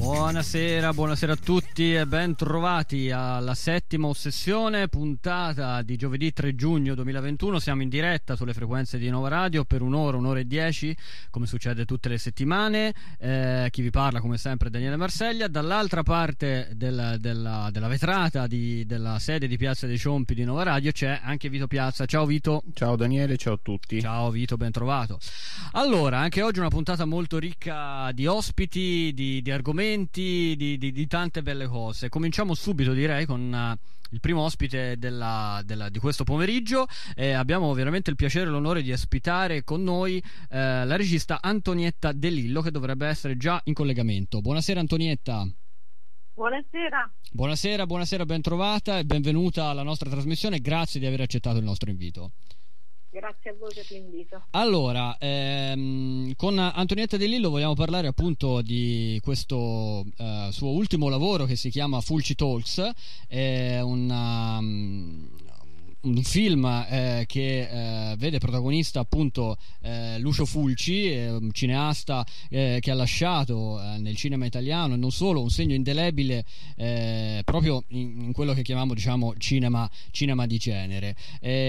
Buonasera a tutti e ben trovati alla settima Ossessione, puntata di giovedì 3 giugno 2021. Siamo in diretta sulle frequenze di Nova Radio per un'ora e 10, come succede tutte le settimane. Chi vi parla, come sempre, Daniele Marseglia. Dall'altra parte della vetrata della sede di Piazza dei Ciompi di Nova Radio c'è anche Vito Piazza. Ciao Vito. Ciao Daniele, ciao a tutti. Ciao Vito, ben trovato. Allora, anche oggi una puntata molto ricca di ospiti, di argomenti, di tante belle cose. Cominciamo subito, direi, con il primo ospite di questo pomeriggio. Abbiamo veramente il piacere e l'onore di ospitare con noi la regista Antonietta De Lillo, che dovrebbe essere già in collegamento. Buonasera Antonietta. Buonasera, ben trovata e benvenuta alla nostra trasmissione. Grazie di aver accettato il nostro invito. Grazie a voi per l'invito. Allora, con Antonietta De Lillo vogliamo parlare appunto di questo suo ultimo lavoro che si chiama Fulci Talks. È un film che vede protagonista appunto Lucio Fulci, un cineasta che ha lasciato nel cinema italiano e non solo un segno indelebile proprio in quello che chiamiamo, diciamo, cinema di genere.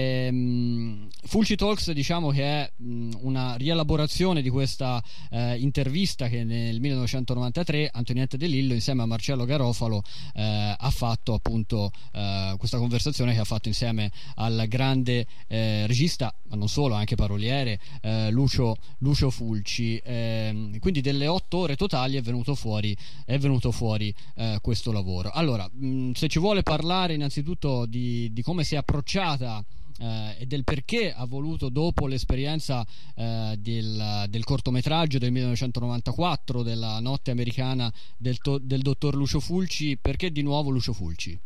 Fulci Talks, diciamo che è una rielaborazione di questa intervista che nel 1993 Antonietta De Lillo insieme a Marcello Garofalo ha fatto appunto questa conversazione che ha fatto insieme al grande regista, ma non solo, anche paroliere, Lucio Fulci. Quindi delle 8 ore totali è venuto fuori questo lavoro. Allora, se ci vuole parlare innanzitutto di come si è approcciata e del perché ha voluto, dopo l'esperienza del cortometraggio del 1994, della notte americana del dottor Lucio Fulci, perché di nuovo Lucio Fulci?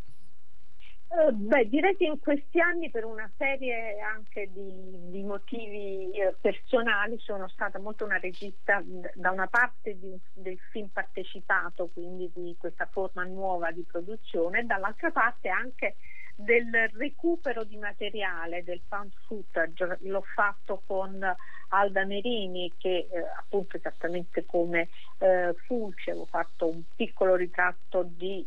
Direi che in questi anni, per una serie anche di motivi personali, sono stata molto una regista da una parte del film partecipato, quindi di questa forma nuova di produzione, e dall'altra parte anche del recupero di materiale, del found footage. L'ho fatto con Alda Merini, che appunto esattamente come Fulci avevo fatto un piccolo ritratto di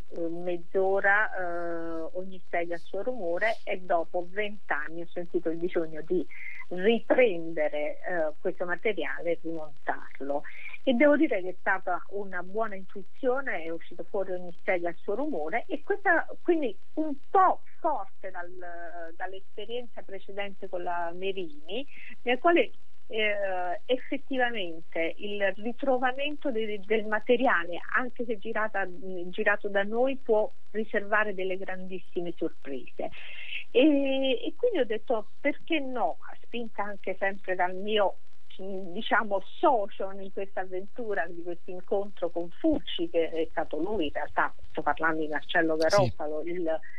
mezz'ora, ogni sedia al suo rumore, e dopo 20 anni ho sentito il bisogno di riprendere questo materiale e rimontarlo, e devo dire che è stata una buona intuizione. È uscito fuori ogni sedia al suo rumore, e questa quindi un po' forte dall'esperienza precedente con la Merini, nel quale effettivamente il ritrovamento del materiale, anche se girato da noi, può riservare delle grandissime sorprese, e quindi ho detto perché no, spinta anche sempre dal mio, diciamo, socio in questa avventura, di questo incontro con Fulci, che è stato lui, in realtà sto parlando di Marcello Garofalo, sì,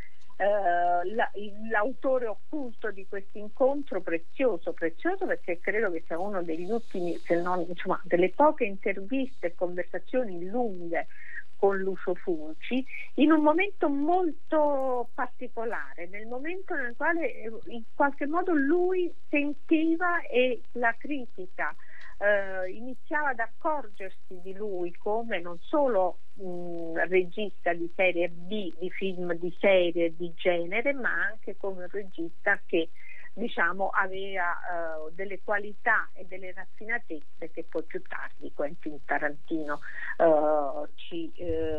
l'autore occulto di questo incontro prezioso, perché credo che sia uno degli ultimi, se non, insomma, delle poche interviste e conversazioni lunghe con Lucio Fulci, in un momento molto particolare, nel momento nel quale in qualche modo lui sentiva, e la critica iniziava ad accorgersi di lui come non solo regista di serie B, di film di serie di genere, ma anche come un regista che, diciamo, aveva delle qualità e delle raffinatezze che poi più tardi Quentin Tarantino ci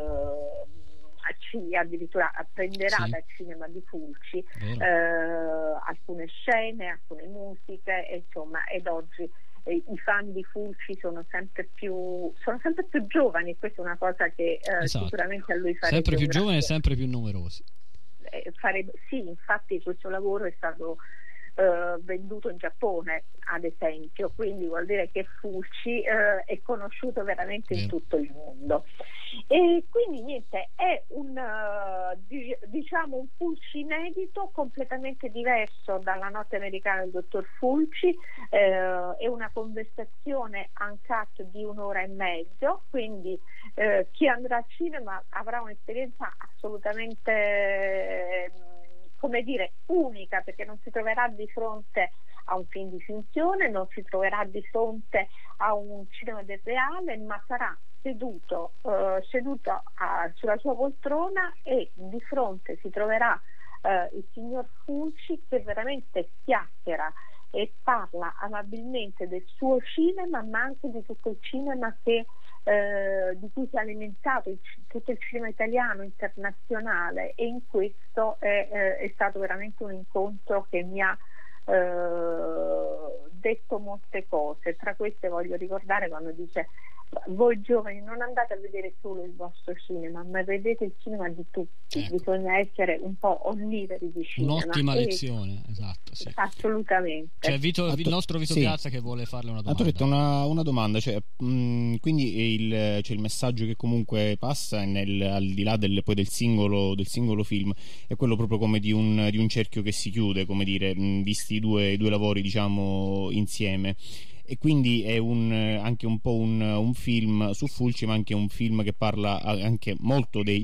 addirittura apprenderà, sì, dal cinema di Fulci, alcune scene, alcune musiche, insomma, ed oggi i fan di Fulci sono sempre più giovani, e questa è una cosa che esatto, sicuramente a lui farebbe sempre più giovani e sempre più numerosi. Sì, infatti questo lavoro è stato venduto in Giappone, ad esempio, quindi vuol dire che Fulci è conosciuto veramente in tutto il mondo, e quindi niente, è diciamo un Fulci inedito, completamente diverso dalla notte americana del dottor Fulci. È una conversazione uncut di 1 ora e mezzo, quindi chi andrà al cinema avrà un'esperienza assolutamente, come dire, unica, perché non si troverà di fronte a un film di finzione, non si troverà di fronte a un cinema del reale, ma sarà seduto sulla sua poltrona e di fronte si troverà il signor Fulci, che veramente chiacchiera e parla amabilmente del suo cinema, ma anche di tutto il cinema di cui si è alimentato tutto il cinema italiano, internazionale, e in questo è stato veramente un incontro che mi ha detto molte cose. Tra queste voglio ricordare quando dice: voi giovani non andate a vedere solo il vostro cinema, ma vedete il cinema di tutti, ecco. Bisogna essere un po' onnivori di cinema. Un'ottima lezione, esatto, sì. Assolutamente. C'è il nostro Vito sì. Piazza che vuole farle una domanda. Una domanda, cioè, quindi il messaggio che comunque passa al di là poi del singolo film è quello proprio come di un cerchio che si chiude, come dire, visti i due lavori, diciamo, insieme. E quindi è anche un po' un film su Fulci, ma anche un film che parla anche molto dei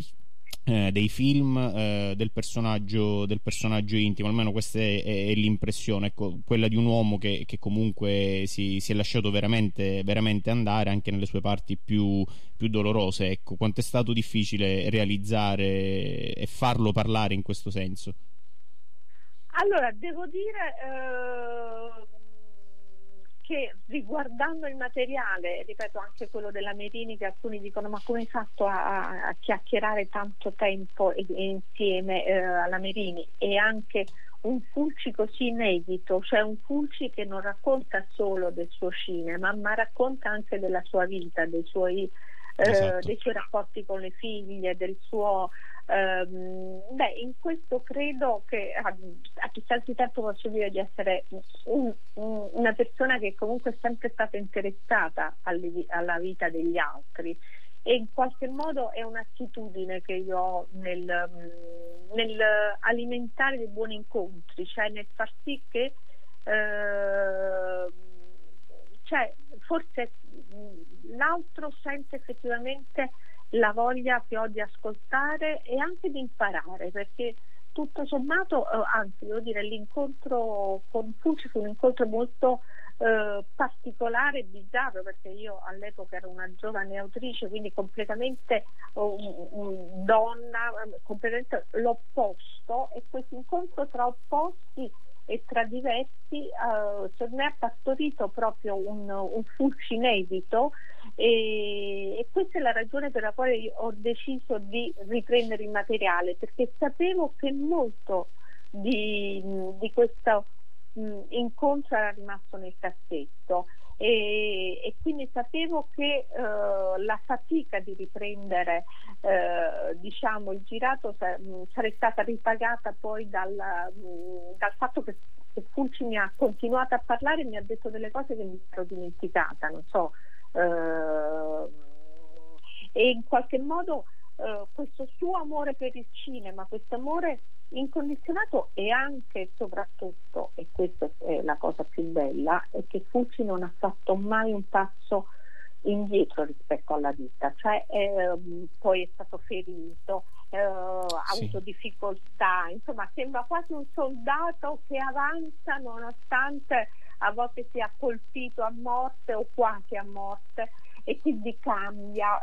film del personaggio intimo. Almeno questa è l'impressione, ecco, quella di un uomo che comunque si è lasciato veramente, veramente andare anche nelle sue parti più dolorose. Ecco, quanto è stato difficile realizzare e farlo parlare in questo senso? Allora, devo dire che riguardando il materiale, ripeto, anche quello della Merini, che alcuni dicono: ma come hai fatto a chiacchierare tanto tempo insieme alla Merini, e anche un Fulci così inedito, cioè un Fulci che non racconta solo del suo cinema, ma racconta anche della sua vita, dei suoi rapporti con le figlie, del suo in questo credo che a distanza di tempo posso dire di essere una persona che comunque è sempre stata interessata alla vita degli altri, e in qualche modo è un'attitudine che io ho nel alimentare dei buoni incontri, cioè nel far sì che forse l'altro sente effettivamente la voglia che ho di ascoltare e anche di imparare, perché tutto sommato, anzi devo dire, l'incontro con Fulci fu un incontro molto particolare e bizzarro, perché io all'epoca ero una giovane autrice, quindi completamente donna, completamente l'opposto, e questo incontro tra opposti e tra diversi per me ha partorito proprio un Fulci inedito, e questa è la ragione per la quale ho deciso di riprendere il materiale, perché sapevo che molto di questo incontro era rimasto nel cassetto, e quindi sapevo che la fatica di riprendere il girato sarebbe stata ripagata poi dal fatto che Fulci mi ha continuato a parlare e mi ha detto delle cose che mi ero dimenticata, non so, e in qualche modo questo suo amore per il cinema, questo amore incondizionato, e anche e soprattutto, e questa è la cosa più bella, è che Fulci non ha fatto mai un passo indietro rispetto alla vita, cioè poi è stato ferito, ha avuto difficoltà, insomma sembra quasi un soldato che avanza nonostante a volte sia colpito a morte o quasi a morte, e quindi cambia,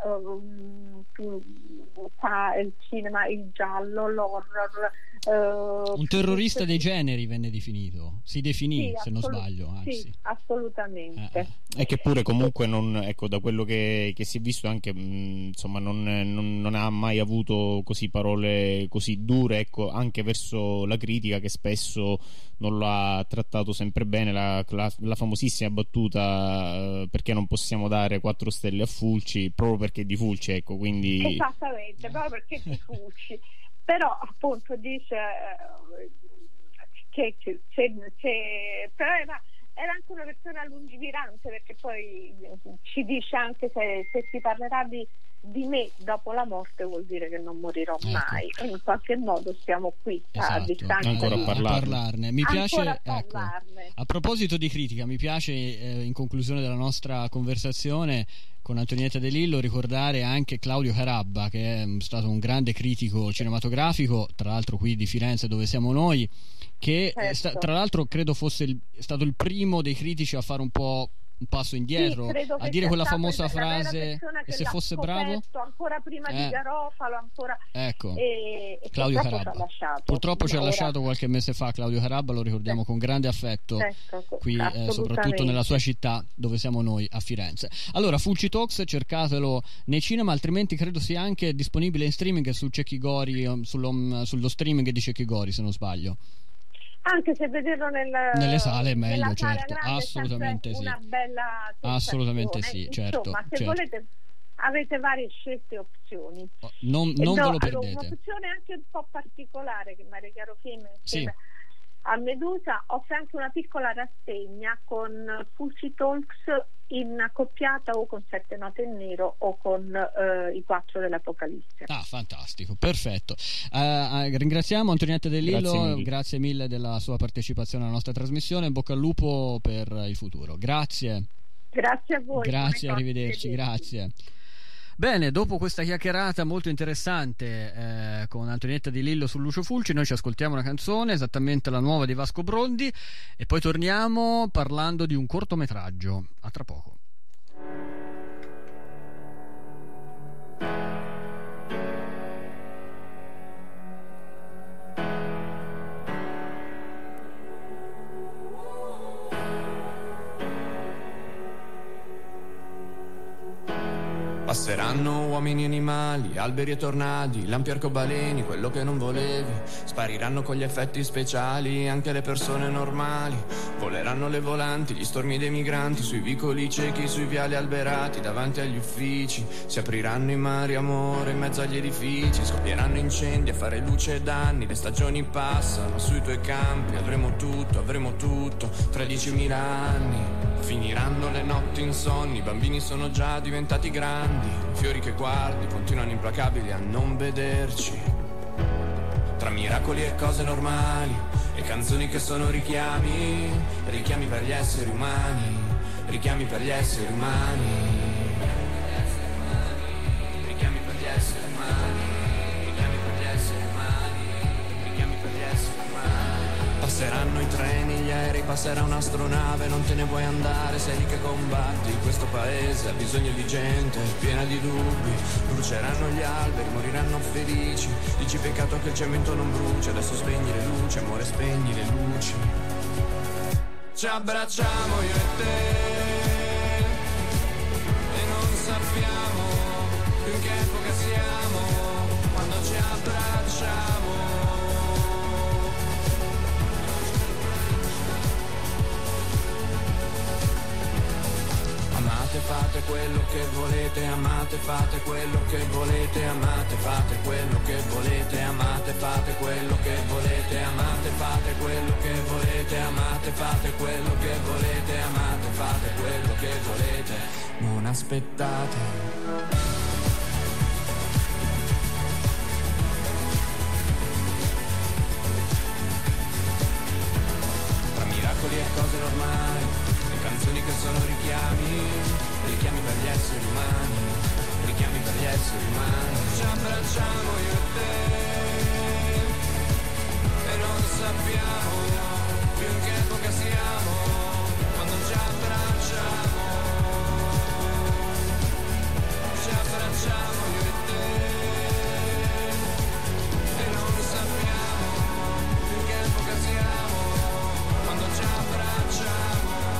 fa il cinema, il giallo, l'horror. Un terrorista dei generi venne definito, si definì, se non sbaglio, anzi. Sì, assolutamente. E che pure comunque da quello che si è visto anche, insomma, non ha mai avuto così parole così dure, ecco, anche verso la critica, che spesso non lo ha trattato sempre bene. La famosissima battuta perché non possiamo dare 4 stelle a Fulci, proprio perché è di Fulci, ecco, quindi esattamente, proprio perché è di Fulci. Però appunto dice che però era anche una persona lungimirante, perché poi ci dice anche se si parlerà di me dopo la morte vuol dire che non morirò mai, e in qualche modo stiamo qui a distanza ancora a parlarne. Mi piace, parlarne. A proposito di critica, mi piace in conclusione della nostra conversazione con Antonietta De Lillo, ricordare anche Claudio Carabba, che è stato un grande critico cinematografico, tra l'altro qui di Firenze dove siamo noi, che tra l'altro credo fosse stato il primo dei critici a fare un po' un passo indietro, a dire quella famosa frase, e se fosse bravo ancora prima di Garofalo, ancora ecco, Claudio Carabba purtroppo ci ha lasciato qualche mese fa. Claudio Carabba lo ricordiamo con grande affetto, qui soprattutto nella sua città dove siamo noi, a Firenze. Allora, Fulci Talks, cercatelo nei cinema, altrimenti credo sia anche disponibile in streaming su Cecchi Gori, sullo streaming di Cecchi Gori, se non sbaglio. Anche se vederlo nelle sale è meglio, certo, grande, assolutamente sì, una bella assolutamente sì, certo. Insomma, se volete, avete varie scelte e opzioni. Non ve lo perdete. Un'opzione anche un po' particolare che Maria Chiaro Film insieme a Medusa offre anche una piccola rassegna con Fulci Talks in accoppiata o con 7 note in nero o con i 4 dell'Apocalisse. Fantastico, perfetto. Ringraziamo Antonietta De Lillo, grazie mille della sua partecipazione alla nostra trasmissione, in bocca al lupo per il futuro. Grazie a voi, grazie, arrivederci, grazie. Bene, dopo questa chiacchierata molto interessante con Antonietta Di Lillo su Lucio Fulci, noi ci ascoltiamo una canzone, esattamente la nuova di Vasco Brondi, e poi torniamo parlando di un cortometraggio. A tra poco. Passeranno uomini e animali, alberi e tornadi, lampi e arcobaleni, quello che non volevi. Spariranno con gli effetti speciali anche le persone normali. Voleranno le volanti, gli stormi dei migranti, sui vicoli ciechi, sui viali alberati, davanti agli uffici. Si apriranno i mari, amore, in mezzo agli edifici. Scoppieranno incendi a fare luce e danni. Le stagioni passano sui tuoi campi. Avremo tutto, tra 10.000 anni. Finiranno le notti insonni, i bambini sono già diventati grandi. Fiori che guardi, continuano implacabili a non vederci. Tra miracoli e cose normali, e canzoni che sono richiami. Richiami per gli esseri umani, richiami per gli esseri umani. Richiami per gli esseri umani, richiami per gli esseri umani, richiami per gli esseri umani. Passeranno i treni, gli aerei, passerà un'astronave, non te ne vuoi andare, sei lì che combatti. Questo paese ha bisogno di gente piena di dubbi. Bruceranno gli alberi, moriranno felici. Dici peccato che il cemento non brucia, adesso spegni le luci, amore, spegni le luci. Ci abbracciamo io e te e non sappiamo più in che epoca siamo quando ci abbracciamo. Amate, fate quello che volete, amate, fate quello che volete, amate, fate quello che volete, amate, fate quello che volete, amate, fate quello che volete, amate, fate quello che volete, amate, fate quello che volete, non aspettate. Tra miracoli e cose normali, canzoni che sono richiami per gli esseri umani, richiami per gli esseri umani. Ci abbracciamo io e te e non sappiamo più in che epoca siamo quando ci abbracciamo. Ci abbracciamo io e te e non sappiamo più in che epoca siamo quando ci abbracciamo.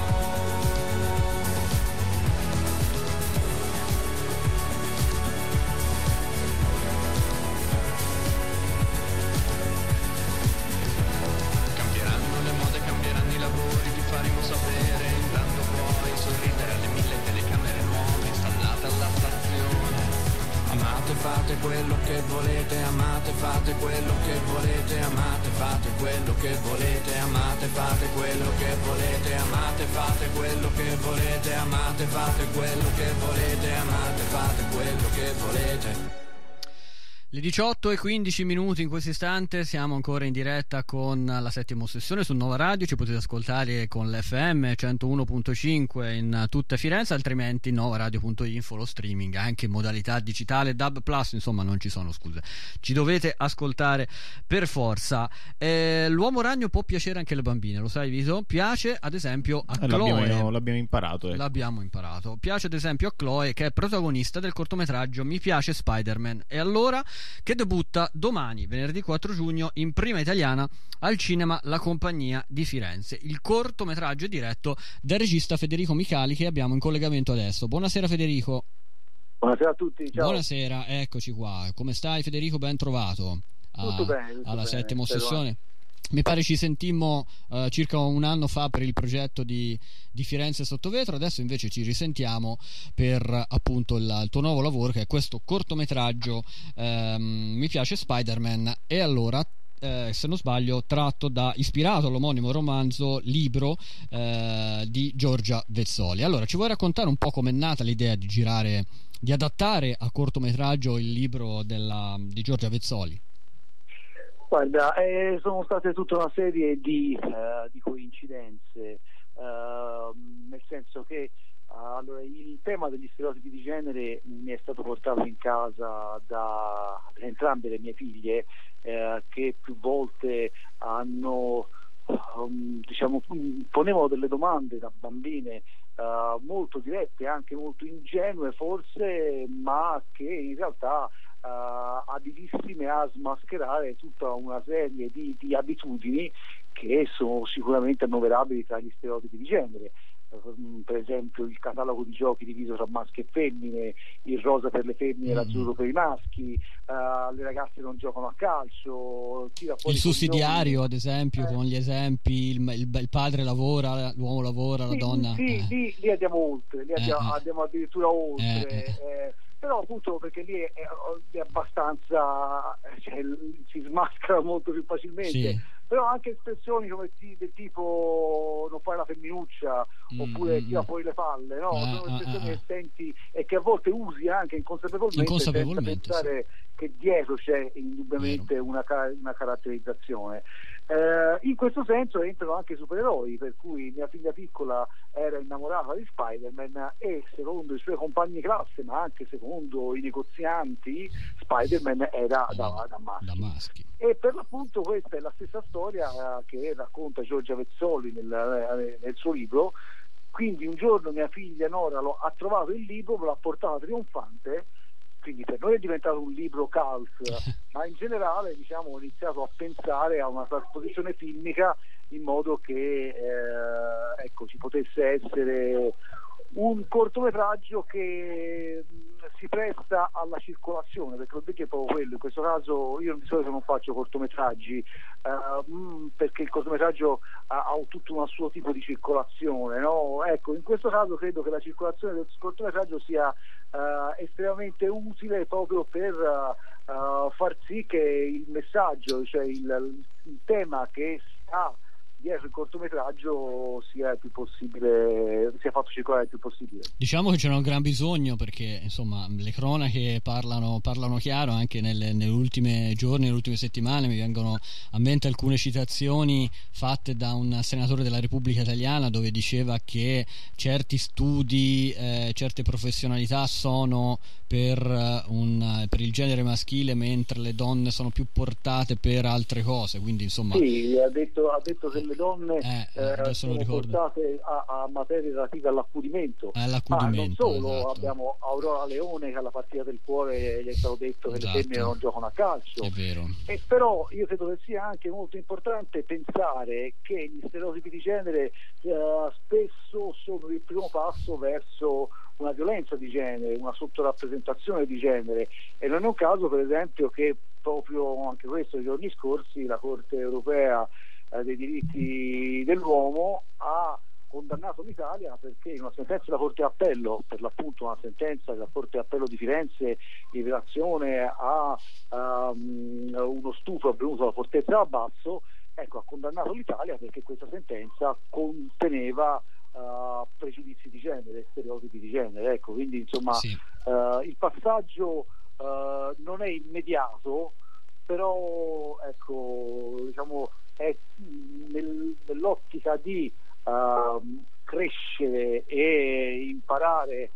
Faremo sapere, intanto puoi sorridere alle 1000 telecamere nuove installate alla stazione. Amate, fate quello che volete, amate, fate quello che volete, amate, fate quello che volete, amate, fate quello che volete, amate, fate quello che volete, amate, fate quello che volete, amate, fate quello che volete. Le 18:15 in questo istante, siamo ancora in diretta con la settima sessione su Nova Radio. Ci potete ascoltare con l'FM 101.5 in tutta Firenze, altrimenti novaradio.info, lo streaming anche in modalità digitale, DAB+, insomma non ci sono scuse, ci dovete ascoltare per forza. L'uomo ragno può piacere anche alle bambine, lo sai Vito? Piace ad esempio a Chloe. L'abbiamo imparato. L'abbiamo imparato. Piace ad esempio a Chloe, che è protagonista del cortometraggio Mi piace Spider-Man. E allora, che debutta domani, venerdì 4 giugno, in prima italiana al cinema La Compagnia di Firenze. Il cortometraggio è diretto dal regista Federico Micali, che abbiamo in collegamento adesso. Buonasera Federico. Buonasera a tutti, ciao. Buonasera, eccoci qua. Come stai Federico? Ben trovato tutto bene, alla settima sessione. Mi pare ci sentimmo circa un anno fa per il progetto di Firenze sotto vetro, adesso invece ci risentiamo per appunto il tuo nuovo lavoro, che è questo cortometraggio Mi piace Spider-Man. E allora, se non sbaglio, ispirato all'omonimo romanzo libro di Giorgia Vezzoli. Allora, ci vuoi raccontare un po' com'è nata l'idea di adattare a cortometraggio il libro di Giorgia Vezzoli? Guarda, sono state tutta una serie di coincidenze, nel senso che allora, il tema degli stereotipi di genere mi è stato portato in casa da entrambe le mie figlie, che più volte hanno ponevano delle domande da bambine molto dirette, anche molto ingenue forse, ma che in realtà abilissime a smascherare tutta una serie di abitudini che sono sicuramente annoverabili tra gli stereotipi di genere. Per esempio il catalogo di giochi diviso tra maschi e femmine, il rosa per le femmine e l'azzurro per i maschi, le ragazze non giocano a calcio, il sussidiario ad esempio, con gli esempi, il padre lavora, l'uomo lavora, la donna lì andiamo oltre, andiamo addirittura oltre. Però appunto perché lì è abbastanza, si smaschera molto più facilmente, sì. Però anche espressioni come del tipo non fare la femminuccia, oppure tira fuori le palle, no? Sono espressioni che senti e che a volte usi anche inconsapevolmente senza pensare che dietro c'è indubbiamente una caratterizzazione. In questo senso entrano anche i supereroi, per cui mia figlia piccola era innamorata di Spider-Man e secondo i suoi compagni di classe, ma anche secondo i negozianti, Spider-Man era da maschi. E per l'appunto questa è la stessa storia che racconta Giorgia Vezzoli nel suo libro. Quindi un giorno mia figlia Nora ha trovato il libro, me l'ha portato trionfante. Quindi per noi è diventato un libro cult, ma in generale ho iniziato a pensare a una trasposizione filmica in modo che ci potesse essere un cortometraggio che si presta alla circolazione, perché l'obiettivo è proprio quello. In questo caso io di solito non faccio cortometraggi perché il cortometraggio ha tutto un suo tipo di circolazione, no? Ecco, in questo caso credo che la circolazione del cortometraggio sia estremamente utile proprio per far sì che il messaggio, cioè il tema che sta dietro il cortometraggio sia fatto circolare il più possibile. Diciamo che c'era un gran bisogno, perché insomma le cronache parlano chiaro. Anche nelle ultime giorni, nelle ultime settimane mi vengono a mente alcune citazioni fatte da un senatore della Repubblica Italiana, dove diceva che certi studi, certe professionalità sono per il genere maschile, mentre le donne sono più portate per altre cose. Quindi insomma sì, ha detto che le donne sono portate a materie relative all'accudimento. Non solo, esatto. Abbiamo Aurora Leone che alla partita del cuore gli è stato detto che le femmine non giocano a calcio. È vero. E però io credo che sia anche molto importante pensare che gli stereotipi di genere spesso sono il primo passo verso una violenza di genere, una sottorappresentazione di genere, e non è un caso per esempio che proprio anche questo nei giorni scorsi la Corte europea dei diritti dell'uomo ha condannato l'Italia perché in una sentenza della Corte d'Appello, per l'appunto una sentenza della Corte d'Appello di Firenze in relazione a uno stupro avvenuto alla Fortezza d'Abbasso, ha condannato l'Italia perché questa sentenza conteneva pregiudizi di genere, stereotipi di genere. Quindi insomma sì. Il passaggio non è immediato, però ecco, diciamo, è nell'ottica di crescere e imparare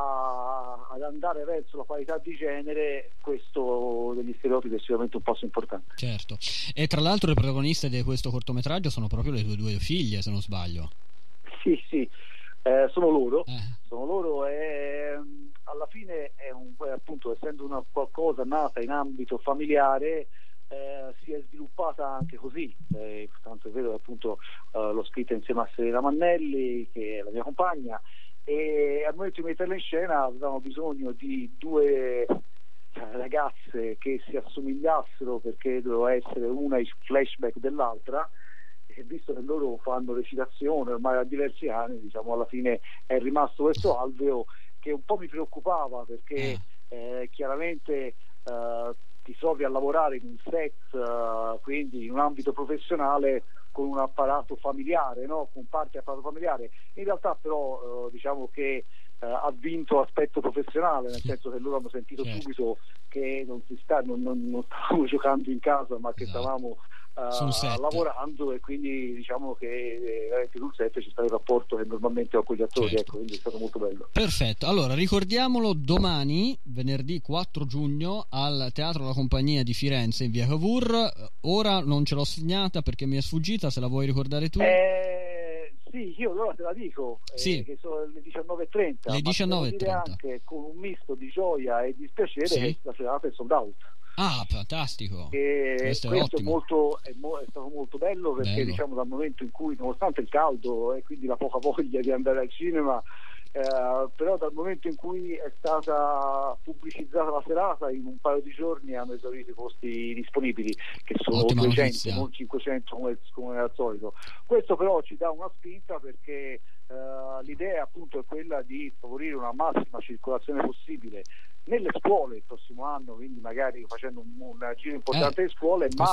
ad andare verso la parità di genere. Questo degli stereotipi è sicuramente un passo importante. Certo, e tra l'altro le protagoniste di questo cortometraggio sono proprio le tue due figlie, se non sbaglio. Sì, sono loro e alla fine è appunto, essendo una qualcosa nata in ambito familiare, si è sviluppata anche così, tanto è vero che appunto l'ho scritta insieme a Serena Mannelli, che è la mia compagna, e al momento di metterla in scena avevamo bisogno di due ragazze che si assomigliassero, perché doveva essere una il flashback dell'altra, e visto che loro fanno recitazione ormai da diversi anni, diciamo, alla fine è rimasto questo alveo che un po' mi preoccupava, perché chiaramente ti trovi a lavorare in un set, quindi in un ambito professionale, con un apparato familiare, no? Con parte apparato familiare. In realtà però diciamo che ha vinto aspetto professionale, nel senso che loro hanno sentito subito che non stavamo giocando in casa, ma che stavamo lavorando, e quindi diciamo che sul set c'è stato il rapporto che normalmente ho con gli attori, ecco, quindi è stato molto bello. Perfetto, allora ricordiamolo, domani, venerdì 4 giugno, al Teatro La Compagnia di Firenze in via Cavour. Ora non ce l'ho segnata perché mi è sfuggita, se la vuoi ricordare tu? Sì, io allora te la dico, che sono le 19.30, le 19.30, anche con un misto di gioia e dispiacere, che la serata è sold out. Ah, fantastico. Questo è stato molto bello, perché diciamo, dal momento in cui, nonostante il caldo e quindi la poca voglia di andare al cinema, però dal momento in cui è stata pubblicizzata la serata, in un paio di giorni hanno esaurito i posti disponibili, che sono 200, non 500 come al solito. Questo però ci dà una spinta, perché l'idea appunto è quella di favorire una massima circolazione possibile nelle scuole il prossimo anno, quindi magari facendo un giro importante di scuole, ma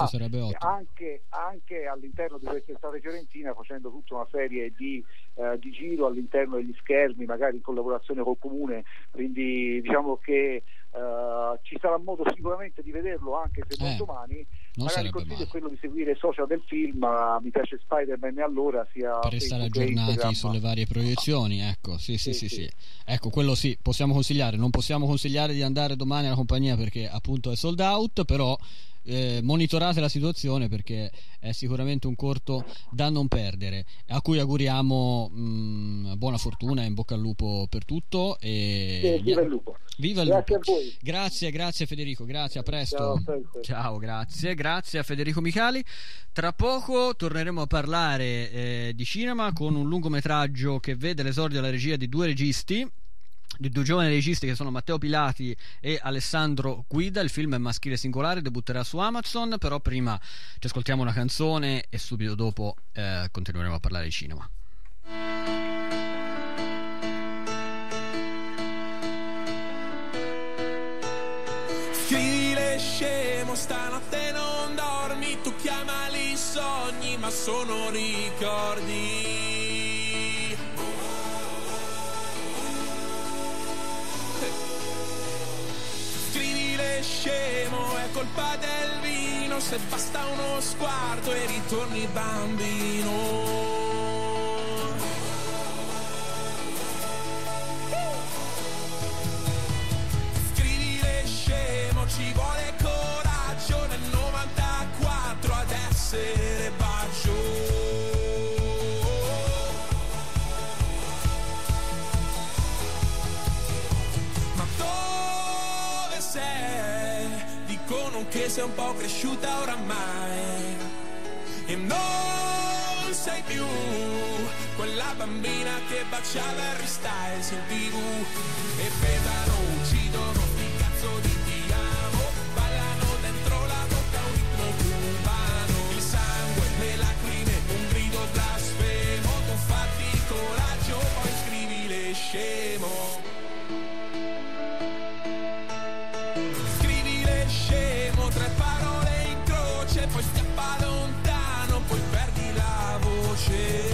anche all'interno di quest'estate fiorentina, facendo tutta una serie di giro all'interno degli schermi, magari in collaborazione col comune. Quindi diciamo che ci sarà modo sicuramente di vederlo, anche se non domani. Magari il consiglio è quello di seguire i social del film, Mi piace Spider-Man, e allora sia per restare aggiornati sulle varie proiezioni, ecco. Sì. Ecco, quello sì, possiamo consigliare. Non possiamo consigliare di andare domani alla Compagnia perché appunto è sold out, però monitorate la situazione, perché è sicuramente un corto da non perdere, a cui auguriamo buona fortuna e in bocca al lupo per tutto, e viva il lupo. Viva il lupo. A voi. Grazie Federico, grazie, a presto. Ciao, grazie a Federico Micali. Tra poco torneremo a parlare di cinema con un lungometraggio che vede l'esordio alla regia di due giovani registi, che sono Matteo Pilati e Alessandro Guida. Il film è Maschile Singolare, debutterà su Amazon, però prima ci ascoltiamo una canzone e subito dopo continueremo a parlare di cinema. Scrivile scemo, stanotte non dormi, tu chiamali sogni ma sono ricordi. Scemo, è colpa del vino, se basta uno sguardo e ritorni bambino. Scrivile scemo, ci vuole coraggio nel 94 ad essere bacio. Dicono che sei un po' cresciuta oramai e non sei più quella bambina che baciava Harry Styles in TV. E pesano, uccidono, sti cazzo di ti amo, ballano dentro la bocca un ritmo cubano. Il sangue, le lacrime, un grido blasfemo. Tu fatti coraggio, poi scrivile scemo. Tre parole in croce, poi schiappa lontano, poi perdi la voce.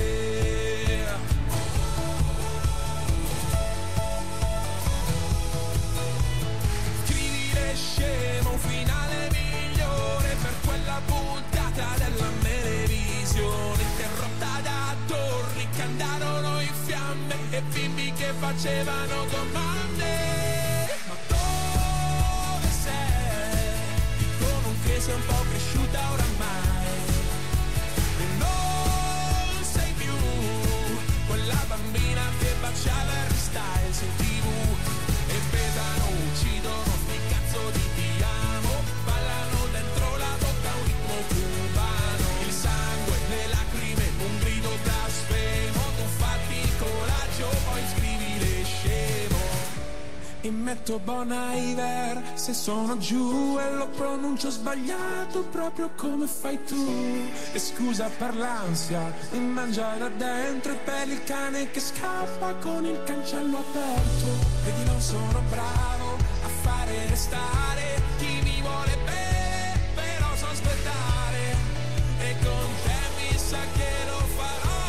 finale migliore per quella puntata della televisione, interrotta da torri che andarono in fiamme e bimbi che facevano domande. Ma dove sei? Dicono che sei un po' cresciuta oramai e non sei più quella bambina che baciava Harry Styles in TV. E petano, uccidono, sti cazzo di ti amo, ballano dentro la bocca un ritmo cubano. Il sangue, le lacrime, un grido blasfemo, tu fatti coraggio, poi scrivile scemo. E metto Bon Iver se sono giù e lo pronuncio sbagliato proprio come fai tu. E scusa per l'ansia di mangiare dentro e per il cane che scappa con il cancello aperto. Vedi non sono bravo a fare restare chi mi vuole bene, però so aspettare e con te mi sa che lo farò.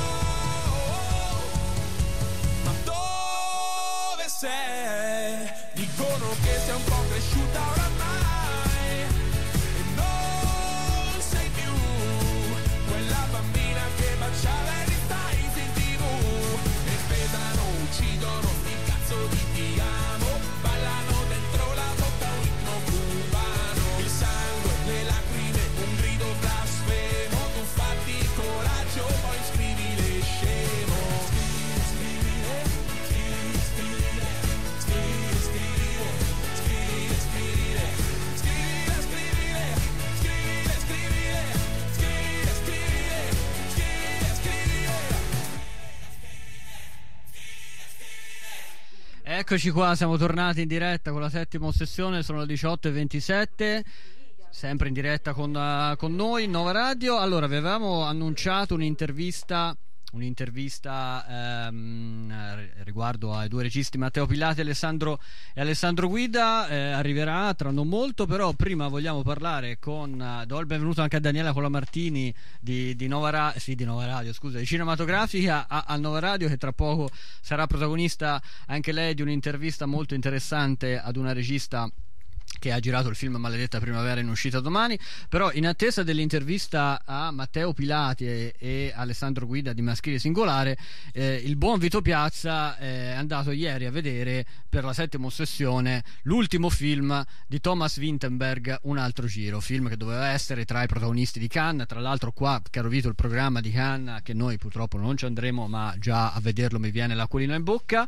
Ma dove sei? Dicono che sei un po' cresciuta oramai e non sei più quella bambina che baciava Harry Styles in TV. E petano, uccidono, sti cazzo di ti amo, ballano dentro la bocca un ritmo cubano. Il sangue, le lacrime, un grido blasfemo, tu fatti coraggio, poi scrivile scemo. Eccoci qua, siamo tornati in diretta con la settima ossessione, sono le 18:27, sempre in diretta con noi, Nova Radio. Allora, vi avevamo annunciato un'intervista riguardo ai due registi Matteo Pilati e Alessandro Guida, arriverà tra non molto, però prima vogliamo parlare do il benvenuto anche a Daniela Colamartini di Nova Radio, di Cinematografica al Nova Radio, che tra poco sarà protagonista anche lei di un'intervista molto interessante ad una regista che ha girato il film Maledetta Primavera, in uscita domani. Però in attesa dell'intervista a Matteo Pilati e Alessandro Guida di Maschile Singolare, il buon Vito Piazza è andato ieri a vedere per la settima ossessione l'ultimo film di Thomas Vinterberg, Un altro giro, film che doveva essere tra i protagonisti di Cannes. Tra l'altro qua, caro Vito, il programma di Cannes, che noi purtroppo non ci andremo, ma già a vederlo mi viene l'acquolina in bocca.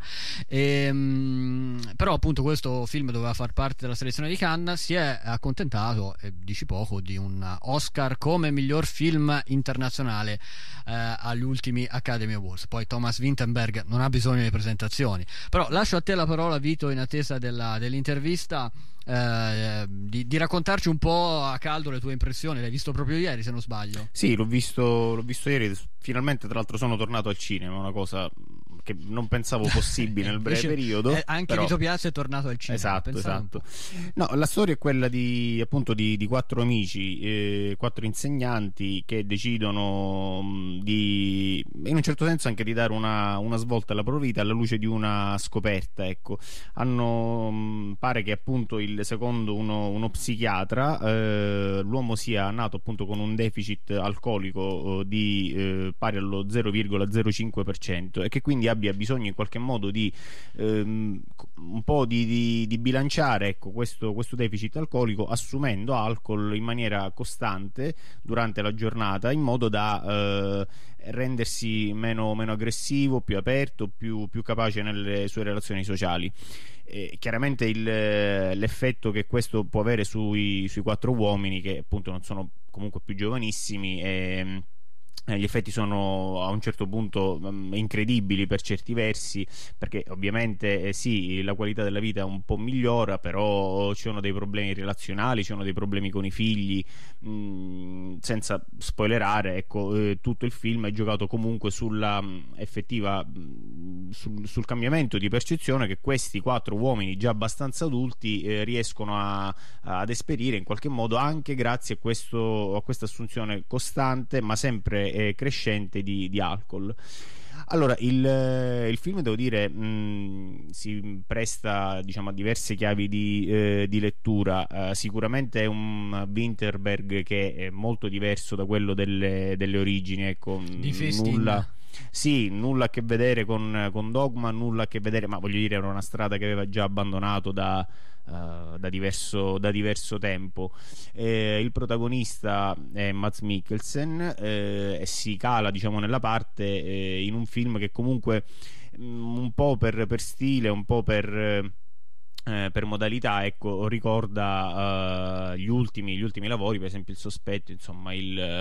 Però appunto questo film doveva far parte della selezione di Cannes, si è accontentato, dici poco, di un Oscar come miglior film internazionale agli ultimi Academy Awards. Poi Thomas Vinterberg non ha bisogno di presentazioni, però lascio a te la parola, Vito, in attesa dell'intervista, di raccontarci un po' a caldo le tue impressioni. L'hai visto proprio ieri, se non sbaglio? Sì, l'ho visto ieri, finalmente. Tra l'altro sono tornato al cinema, una cosa che non pensavo possibile nel breve periodo. Anche però... Vito Piazza è tornato al cinema. Esatto. No, la storia è quella di quattro amici, quattro insegnanti che decidono in un certo senso anche di dare una svolta alla propria vita alla luce di una scoperta. Ecco, pare che appunto secondo uno psichiatra, l'uomo sia nato appunto con un deficit alcolico pari allo 0,05% e che quindi abbia bisogno in qualche modo di un po' di bilanciare, ecco, questo deficit alcolico assumendo alcol in maniera costante durante la giornata, in modo da rendersi meno aggressivo, più aperto, più capace nelle sue relazioni sociali. Chiaramente l'effetto che questo può avere sui quattro uomini, che appunto non sono comunque più giovanissimi, gli effetti sono a un certo punto incredibili per certi versi, perché ovviamente sì, la qualità della vita un po' migliora, però ci sono dei problemi relazionali, ci sono dei problemi con i figli. Senza spoilerare, ecco, tutto il film è giocato comunque sulla effettiva sul cambiamento di percezione che questi quattro uomini già abbastanza adulti riescono ad esperire in qualche modo, anche grazie a questa assunzione costante ma sempre crescente di alcol. Allora, il film, devo dire, si presta, diciamo, a diverse chiavi di lettura. Sicuramente è un Winterberg che è molto diverso da quello delle origini, ecco, nulla a che vedere con Dogma, nulla a che vedere, ma voglio dire, era una strada che aveva già abbandonato da diverso tempo. Il protagonista è Mads Mikkelsen, e si cala, diciamo, nella parte in un film che comunque un po' per stile, un po' per modalità, ecco, ricorda gli ultimi lavori, per esempio Il Sospetto, insomma,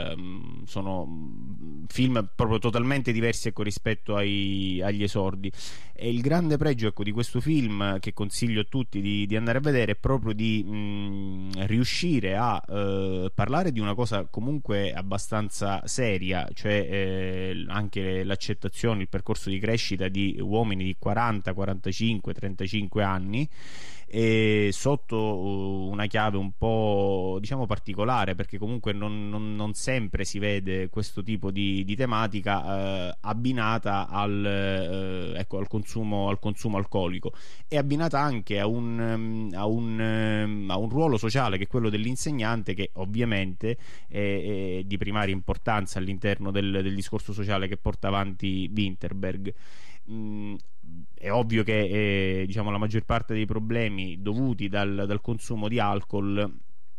sono film proprio totalmente diversi, ecco, rispetto agli esordi. E il grande pregio, ecco, di questo film, che consiglio a tutti di andare a vedere, è proprio di riuscire a parlare di una cosa comunque abbastanza seria, cioè anche l'accettazione, il percorso di crescita di uomini di 40, 45, 35 anni, e sotto una chiave un po', diciamo, particolare, perché comunque non sempre si vede questo tipo di tematica abbinata al consumo alcolico, e abbinata anche a un ruolo sociale, che è quello dell'insegnante, che ovviamente è di primaria importanza all'interno del discorso sociale che porta avanti Winterberg. È ovvio che diciamo, la maggior parte dei problemi dovuti dal consumo di alcol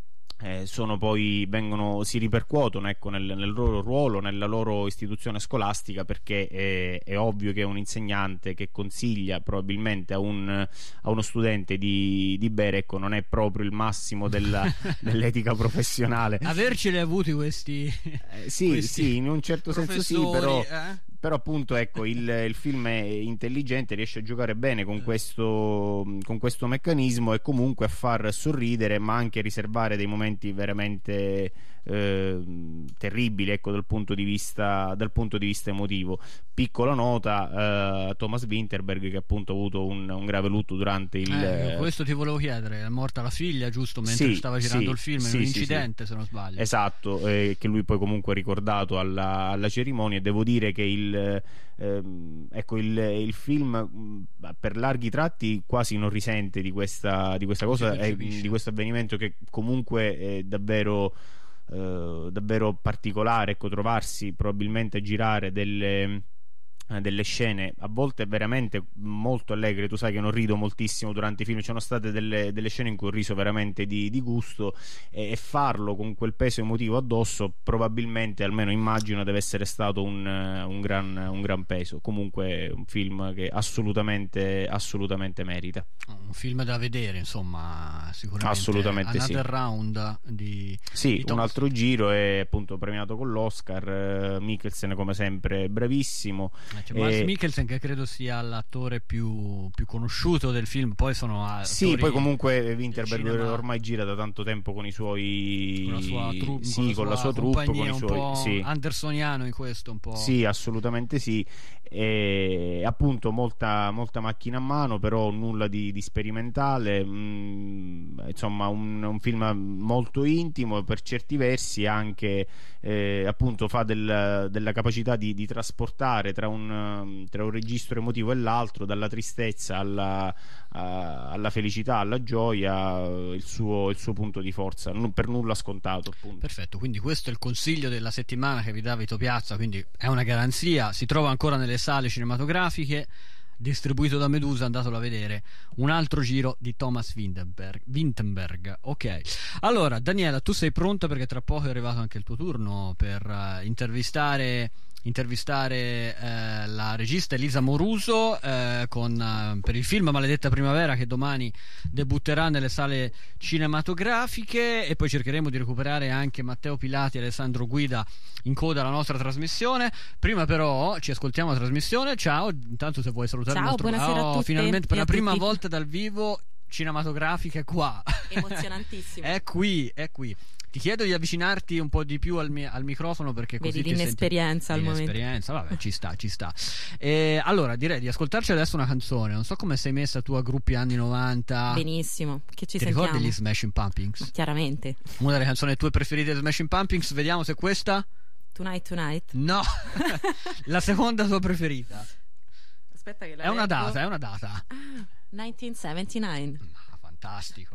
si ripercuotono, ecco, nel loro ruolo, nella loro istituzione scolastica, perché è ovvio che un insegnante che consiglia probabilmente a uno studente di bere, ecco, non è proprio il massimo dell'etica professionale. Averceli avuti questi sì, in un certo senso sì, però appunto, ecco, il film è intelligente, riesce a giocare bene con questo meccanismo, e comunque a far sorridere, ma anche a riservare dei momenti veramente terribili, ecco, dal punto di vista emotivo. Piccola nota, Thomas Winterberg, che appunto ha avuto un grave lutto durante questo ti volevo chiedere, è morta la figlia, giusto, mentre stava girando il film, in un incidente, se non sbaglio. Esatto, che lui poi comunque ha ricordato alla cerimonia. E devo dire che il film per larghi tratti quasi non risente di questa cosa, di questo avvenimento, che comunque è davvero particolare, ecco, trovarsi probabilmente a girare delle scene a volte veramente molto allegre. Tu sai che non rido moltissimo durante i film, ci sono state delle scene in cui ho riso veramente di gusto, e farlo con quel peso emotivo addosso probabilmente, almeno immagino, deve essere stato un gran peso. Comunque un film che assolutamente merita, un film da vedere, insomma, sicuramente. Assolutamente Another Round di un altro giro, è appunto premiato con l'Oscar. Mikkelsen come sempre bravissimo. C'è Mads Mikkelsen, che credo sia l'attore più conosciuto del film. Poi sono attori, poi comunque Winterberg ormai gira da tanto tempo con i suoi, con la sua troupe, con i suoi, andersoniano in questo, un po'. Sì, assolutamente sì. E appunto molta macchina a mano, però nulla di sperimentale. Insomma, un film molto intimo, per certi versi anche appunto fa della capacità di trasportare tra un registro emotivo e l'altro, dalla tristezza alla felicità, alla gioia, il suo punto di forza, non per nulla scontato, appunto. Perfetto, quindi questo è il consiglio della settimana che vi dà Vito Piazza, quindi è una garanzia, si trova ancora nelle sale cinematografiche, distribuito da Medusa, andatelo a vedere. Un altro giro di Thomas Winterberg. Ok, allora Daniela, tu sei pronta, perché tra poco è arrivato anche il tuo turno per intervistare la regista Elisa Moruso per il film Maledetta Primavera, che domani debutterà nelle sale cinematografiche, e poi cercheremo di recuperare anche Matteo Pilati e Alessandro Guida in coda alla nostra trasmissione. Prima però ci ascoltiamo la trasmissione. Ciao, intanto se vuoi salutare il nostro... buonasera a tutti. Finalmente per la prima volta dal vivo cinematografica qua. Emozionantissimo. È qui. Ti chiedo di avvicinarti un po' di più al microfono, perché così vedi l'inesperienza al momento. Vabbè, ci sta. Allora direi di ascoltarci adesso una canzone. Non so come sei messa tu a gruppi anni 90. Benissimo, che ci Ti sentiamo. ricordi gli Smashing Pumpkins? Ma chiaramente. Una delle canzoni tue preferite dei Smashing Pumpkins. Vediamo se è questa. Tonight Tonight? No, la seconda tua preferita. Aspetta che la è una leggo. data, è una data. Ah, 1979. Fantastico.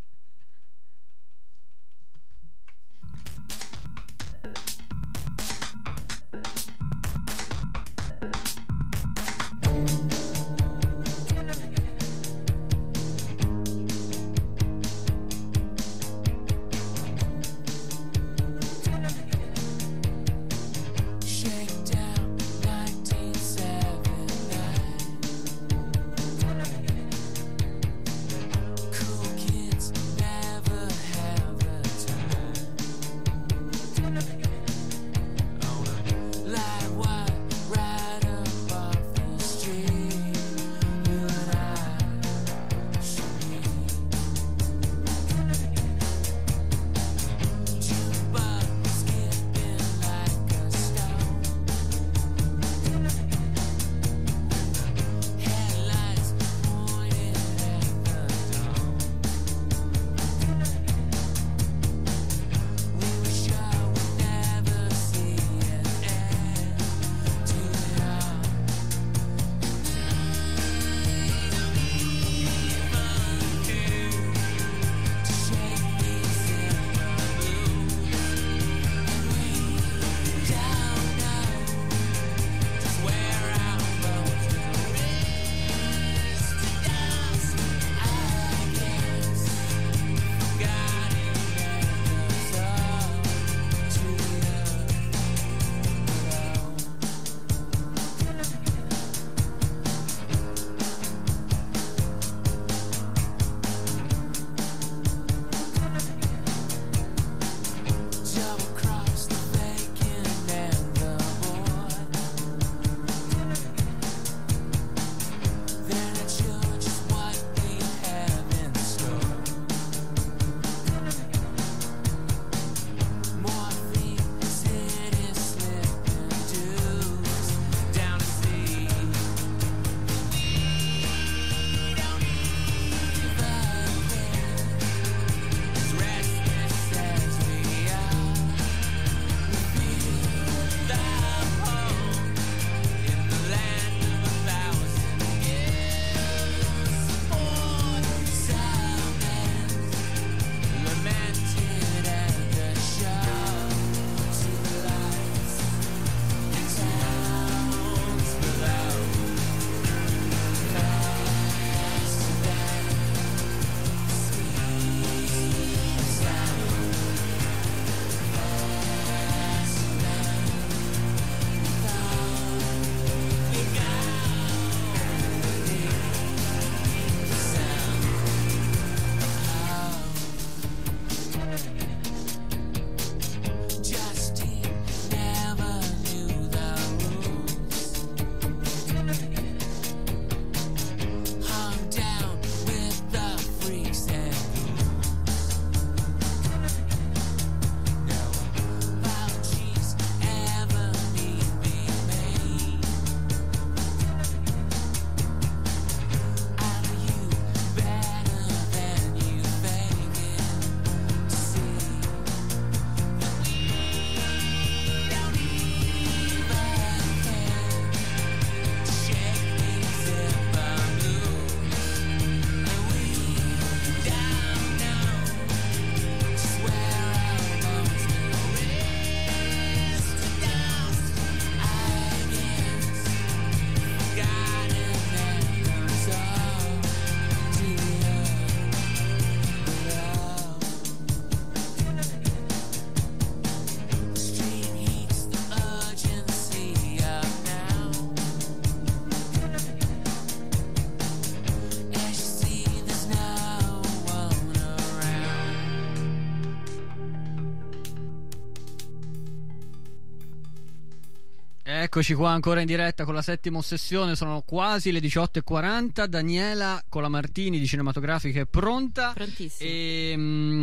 Eccoci qua ancora in diretta con la settima ossessione, sono quasi le 18:40. Daniela Colamartini di Cinematografica è pronta. Prontissima. E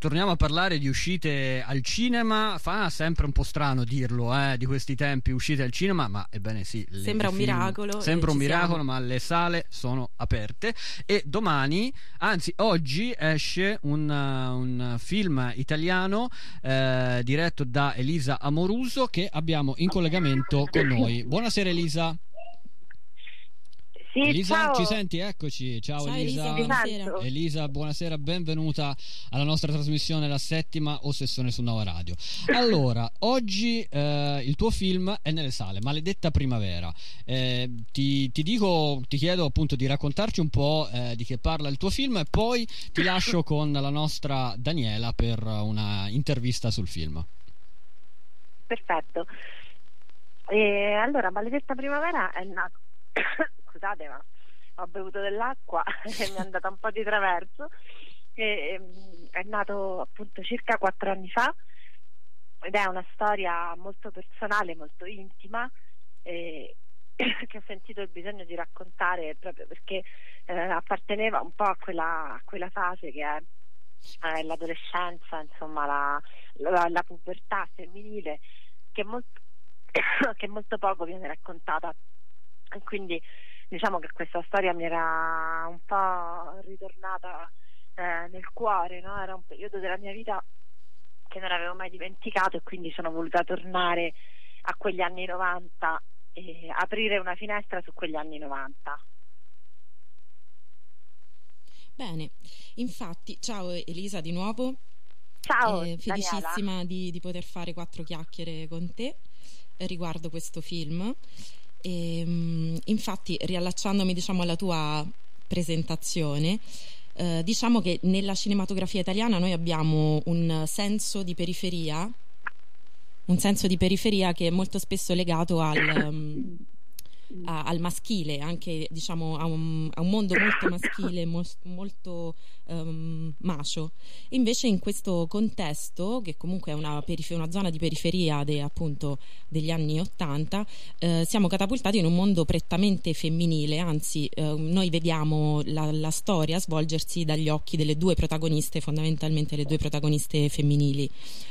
torniamo a parlare di uscite al cinema. Fa sempre un po' strano dirlo, di questi tempi, uscite al cinema, ma ebbene sì, sembra un miracolo. Sembra un miracolo, ma le sale sono aperte. E domani, anzi oggi, esce un film italiano diretto da Elisa Amoruso, che abbiamo in collegamento con noi. Buonasera Elisa. Sì, Elisa, ciao. ci senti? Eccoci. Ciao Elisa. Buonasera. Elisa, buonasera, benvenuta alla nostra trasmissione, la 7ª Ossessione su Nova Radio. Allora, oggi il tuo film è nelle sale, Maledetta Primavera. Ti chiedo appunto di raccontarci un po' di che parla il tuo film, e poi ti lascio con la nostra Daniela per una intervista sul film. Perfetto. Allora, Maledetta Primavera è nato scusate, ma ho bevuto dell'acqua e mi è andata un po' di traverso. È nato appunto circa 4 anni fa ed è una storia molto personale, molto intima, che ho sentito il bisogno di raccontare proprio perché apparteneva un po' a quella fase che è l'adolescenza, insomma la pubertà femminile, che molto poco viene raccontata. E quindi diciamo che questa storia mi era un po' ritornata nel cuore, no? Era un periodo della mia vita che non avevo mai dimenticato, e quindi sono voluta tornare a quegli anni 90 e aprire una finestra su quegli anni 90. Bene, infatti, ciao Elisa di nuovo. Ciao, felicissima di poter fare 4 chiacchiere con te riguardo questo film. Infatti, riallacciandomi diciamo alla tua presentazione, diciamo che nella cinematografia italiana noi abbiamo un senso di periferia che è molto spesso legato al maschile, anche diciamo a un mondo molto maschile, molto macio. Invece in questo contesto, che comunque è una zona di periferia appunto degli anni 80, siamo catapultati in un mondo prettamente femminile, anzi noi vediamo la storia svolgersi dagli occhi delle 2 protagoniste, fondamentalmente le 2 protagoniste femminili.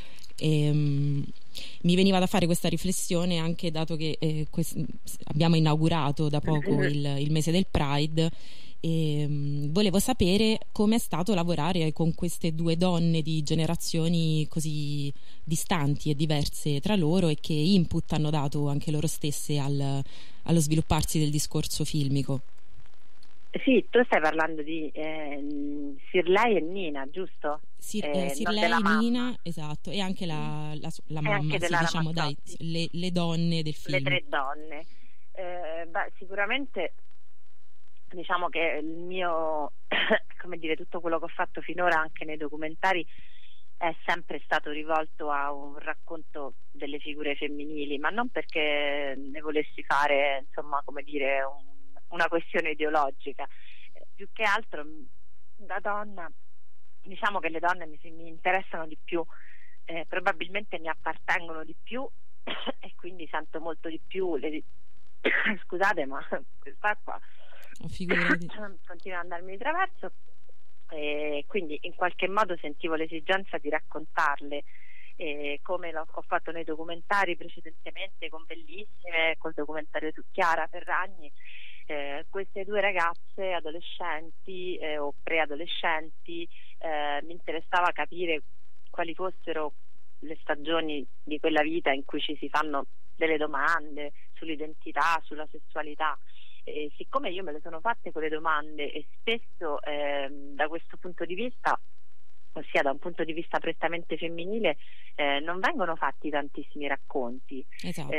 Mi veniva da fare questa riflessione anche dato che abbiamo inaugurato da poco il mese del Pride, e volevo sapere com'è stato lavorare con queste 2 donne di generazioni così distanti e diverse tra loro, e che input hanno dato anche loro stesse allo svilupparsi del discorso filmico. Sì, tu stai parlando di Sirlei e Nina, giusto? Sirlei, Nina, esatto, e anche la mamma, anche della diciamo, dai, le donne del film. Le 3 donne. Sicuramente diciamo che il mio come dire, tutto quello che ho fatto finora anche nei documentari è sempre stato rivolto a un racconto delle figure femminili, ma non perché ne volessi fare, insomma, come dire, una questione ideologica, più che altro da donna, diciamo che le donne mi interessano di più, probabilmente mi appartengono di più e quindi sento molto di più scusate, ma quest'acqua continua ad andarmi di traverso, e quindi in qualche modo sentivo l'esigenza di raccontarle, come ho fatto nei documentari precedentemente con Bellissime, col documentario su Chiara Ferragni. Queste 2 ragazze adolescenti o preadolescenti, mi interessava capire quali fossero le stagioni di quella vita in cui ci si fanno delle domande sull'identità, sulla sessualità. Siccome io me le sono fatte quelle domande, e spesso da questo punto di vista, ossia da un punto di vista prettamente femminile, non vengono fatti tantissimi racconti. Esatto.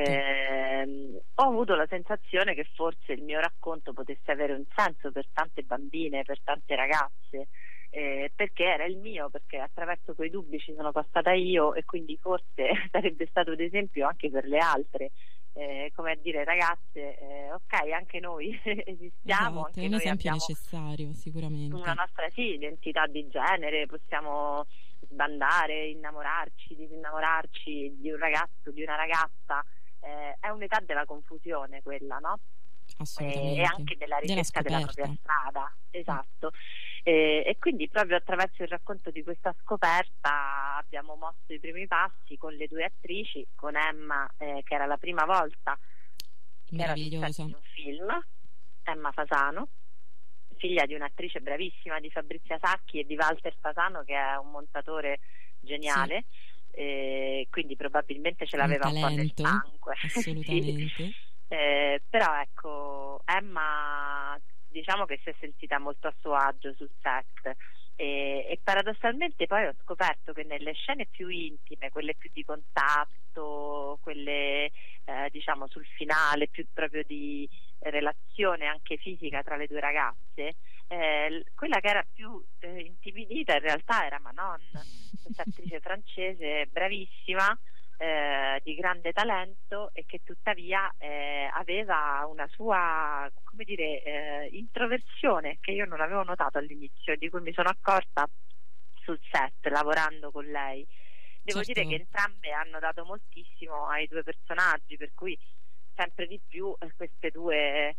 Ho avuto la sensazione che forse il mio racconto potesse avere un senso per tante bambine, per tante ragazze, perché era il mio, perché attraverso quei dubbi ci sono passata io, e quindi forse sarebbe stato d'esempio anche per le altre. Come a dire, ragazze, ok, anche noi esistiamo, Esatto, anche è un noi esempio abbiamo necessario sicuramente una nostra identità di genere, possiamo sbandare, innamorarci, disinnamorarci di un ragazzo, di una ragazza, è un'età della confusione quella, no? Assolutamente. E anche della ricerca della propria strada, esatto. E quindi proprio attraverso il racconto di questa scoperta abbiamo mosso i primi passi con le due attrici, con Emma che era la prima volta che era in un film, Emma Fasano, figlia di un'attrice bravissima di Fabrizia Sacchi e di Walter Fasano, che è un montatore geniale, quindi probabilmente ce l'aveva un po' nel sangue. Assolutamente. Sì. Però ecco, Emma diciamo che si è sentita molto a suo agio sul set e paradossalmente poi ho scoperto che nelle scene più intime, quelle più di contatto, quelle diciamo sul finale, più proprio di relazione anche fisica tra le due ragazze, quella che era più intimidita in realtà era Manon, questa attrice francese bravissima, di grande talento, e che tuttavia aveva una sua, come dire, introversione che io non avevo notato all'inizio, di cui mi sono accorta sul set lavorando con lei. Devo dire che entrambe hanno dato moltissimo ai due personaggi, per cui sempre di più queste due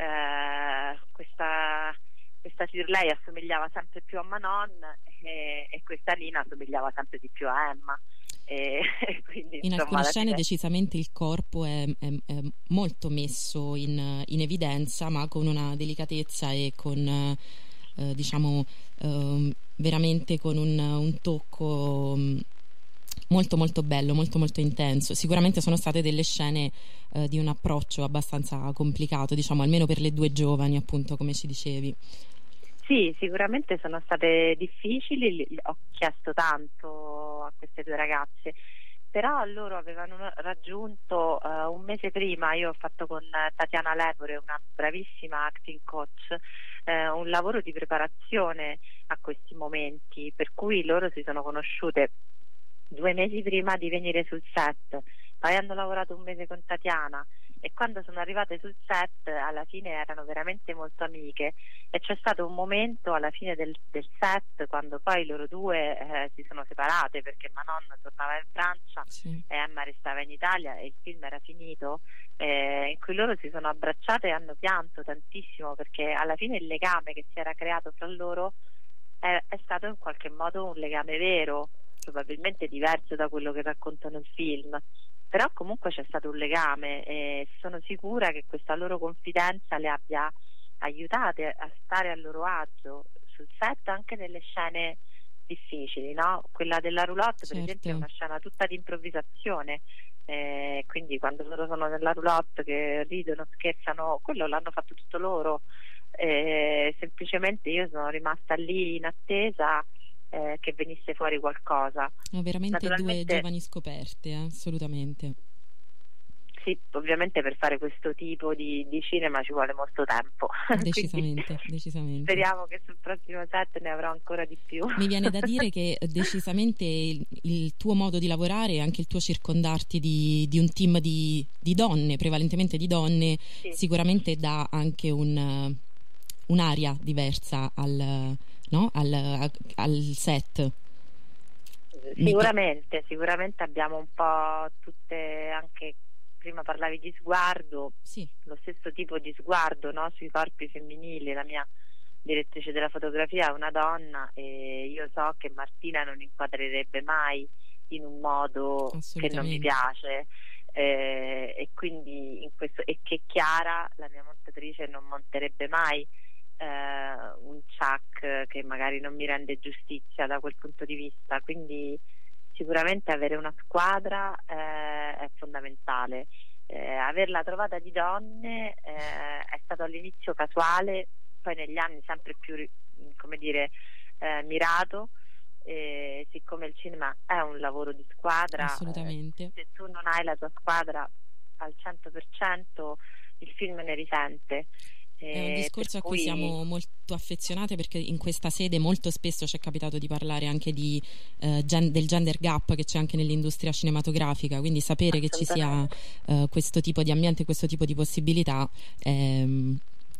questa Shirley assomigliava sempre più a Manon e questa Lina assomigliava sempre di più a Emma. Quindi, in alcune scene decisamente il corpo è molto messo in evidenza, ma con una delicatezza e con diciamo veramente con un tocco molto molto bello, molto molto intenso. Sicuramente sono state delle scene di un approccio abbastanza complicato, diciamo, almeno per le due giovani, appunto, come ci dicevi. Sì, sicuramente sono state difficili, ho chiesto tanto a queste due ragazze, però loro avevano raggiunto un mese prima, io ho fatto con Tatiana Lepore, una bravissima acting coach, un lavoro di preparazione a questi momenti, per cui loro si sono conosciute 2 mesi prima di venire sul set, poi hanno lavorato un mese con Tatiana e quando sono arrivate sul set alla fine erano veramente molto amiche e c'è stato un momento alla fine del set, quando poi loro due si sono separate perché Manon tornava in Francia e Emma restava in Italia e il film era finito, in cui loro si sono abbracciate e hanno pianto tantissimo, perché alla fine il legame che si era creato fra loro è stato in qualche modo un legame vero, probabilmente diverso da quello che raccontano nel film, però comunque c'è stato un legame e sono sicura che questa loro confidenza le abbia aiutate a stare a loro agio sul set anche nelle scene difficili, no? Quella della roulotte, per esempio, è una scena tutta di improvvisazione, quindi quando loro sono nella roulotte che ridono, scherzano, quello l'hanno fatto tutto loro, semplicemente io sono rimasta lì in attesa che venisse fuori qualcosa. Veramente due giovani scoperte, assolutamente. Sì, ovviamente per fare questo tipo di cinema ci vuole molto tempo. Decisamente. Speriamo che sul prossimo set ne avrò ancora di più. Mi viene da dire che decisamente il tuo modo di lavorare e anche il tuo circondarti di un team di donne, prevalentemente di donne, sicuramente dà anche un'aria diversa al set. Sicuramente abbiamo un po' tutte, anche prima parlavi di sguardo, lo stesso tipo di sguardo, no? Sui corpi femminili. La mia direttrice della fotografia è una donna e io so che Martina non inquadrerebbe mai in un modo che non mi piace, e quindi in questo, e che Chiara, la mia montatrice, non monterebbe mai un Chuck che magari non mi rende giustizia da quel punto di vista, quindi sicuramente avere una squadra è fondamentale. Averla trovata di donne è stato all'inizio casuale, poi negli anni sempre più, come dire, mirato, siccome il cinema è un lavoro di squadra, assolutamente. Se tu non hai la tua squadra al 100% il film ne risente. È un discorso a cui siamo molto affezionate, perché in questa sede molto spesso ci è capitato di parlare anche del gender gap che c'è anche nell'industria cinematografica, quindi sapere che ci sia questo tipo di ambiente, questo tipo di possibilità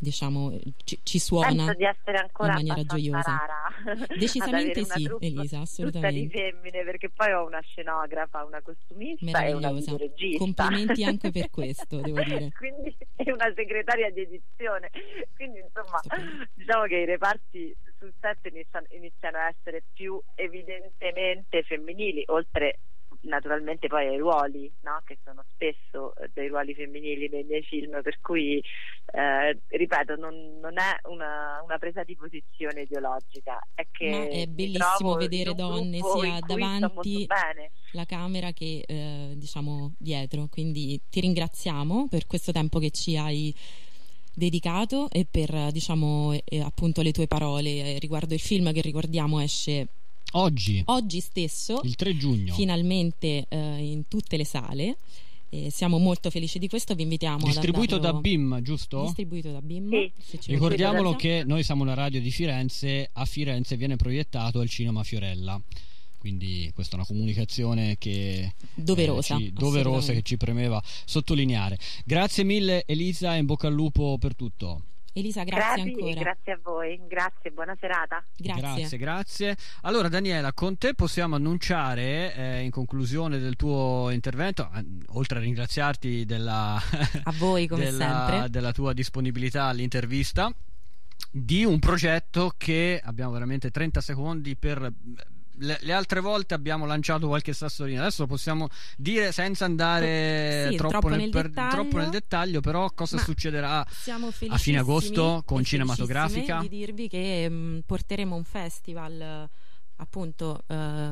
diciamo ci suona. Penso di essere ancora in maniera gioiosa. rara. Decisamente sì, Elisa, assolutamente. Tutta di femmine, perché poi ho una scenografa, una costumista e una videoregista. Complimenti anche per questo, devo dire. Quindi è una segretaria di edizione. Quindi insomma, diciamo che i reparti sul set iniziano a essere più evidentemente femminili, oltre naturalmente poi ai ruoli, no? Che sono spesso dei ruoli femminili nei miei film, per cui ripeto, non è una presa di posizione ideologica, è che ma è bellissimo vedere donne sia davanti la camera che diciamo dietro, quindi ti ringraziamo per questo tempo che ci hai dedicato e per diciamo appunto le tue parole riguardo il film, che ricordiamo esce oggi stesso, il 3 giugno, finalmente in tutte le sale. Siamo molto felici di questo, vi invitiamo distribuito ad andarlo... da BIM, giusto? Distribuito da BIM. Sì. Ricordiamolo che noi siamo una radio di Firenze, a Firenze viene proiettato al Cinema Fiorella, quindi questa è una comunicazione che doverosa che ci premeva sottolineare. Grazie mille Elisa e in bocca al lupo per tutto. Elisa, grazie ancora. Grazie a voi, grazie, buona serata. Grazie. Allora Daniela, con te possiamo annunciare in conclusione del tuo intervento, oltre a ringraziarti a voi come sempre della tua disponibilità all'intervista, di un progetto che abbiamo veramente 30 secondi per... Le altre volte abbiamo lanciato qualche sassolino, adesso lo possiamo dire senza andare troppo nel dettaglio, però cosa succederà a fine agosto con Cinematografica? Di dirvi che porteremo un festival appunto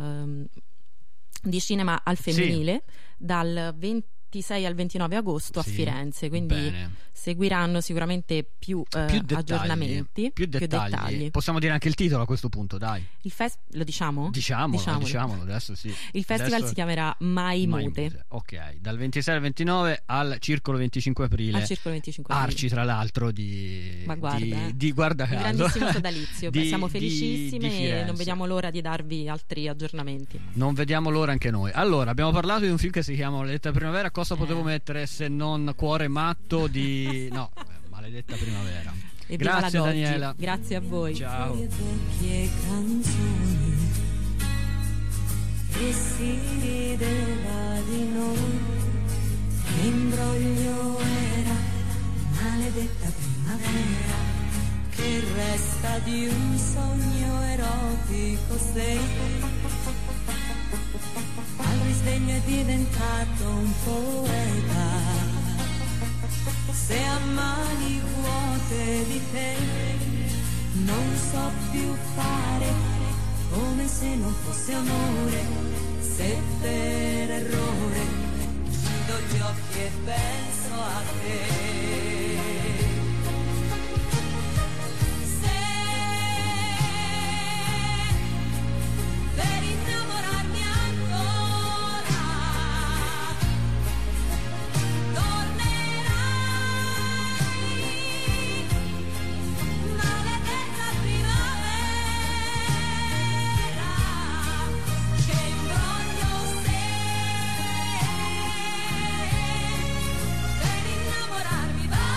di cinema al femminile dal 26 al 29 agosto a Firenze, quindi seguiranno sicuramente più aggiornamenti, più dettagli. Possiamo dire anche il titolo a questo punto, dai. Lo diciamolo adesso sì. Il festival si chiamerà Mai Mute. Ok, dal 26 al 29 al Circolo 25 aprile. Arci, tra l'altro, di guarda caso. Grandissimo sodalizio. Siamo felicissime e non vediamo l'ora di darvi altri aggiornamenti. Non vediamo l'ora anche noi. Allora, abbiamo parlato di un film che si chiama Maledetta Primavera. Cosa potevo mettere se non Cuore matto di... No, Maledetta Primavera. E grazie Daniela. Grazie a voi. Ciao. E si rideva di noi. L'imbroglio era maledetta primavera, che resta di un sogno erotico sei. Al risveglio è diventato un poeta. Se a mani vuote di te non so più fare, come se non fosse amore, se per errore chiudo gli occhi e penso a te. Innamorarmi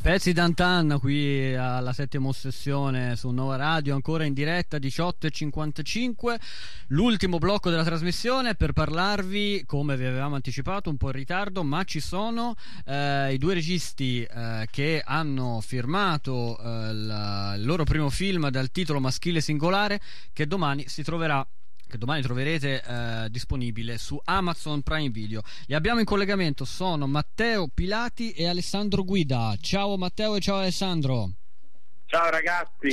Pezzi d'antan qui alla Settima Ossessione su Nova Radio, ancora in diretta 18:55, l'ultimo blocco della trasmissione per parlarvi, come vi avevamo anticipato un po' in ritardo, ma ci sono i due registi che hanno firmato il loro primo film dal titolo maschile singolare, che domani troverete disponibile su Amazon Prime Video. Li abbiamo in collegamento, sono Matteo Pilati e Alessandro Guida. Ciao Matteo e ciao Alessandro. Ciao ragazzi.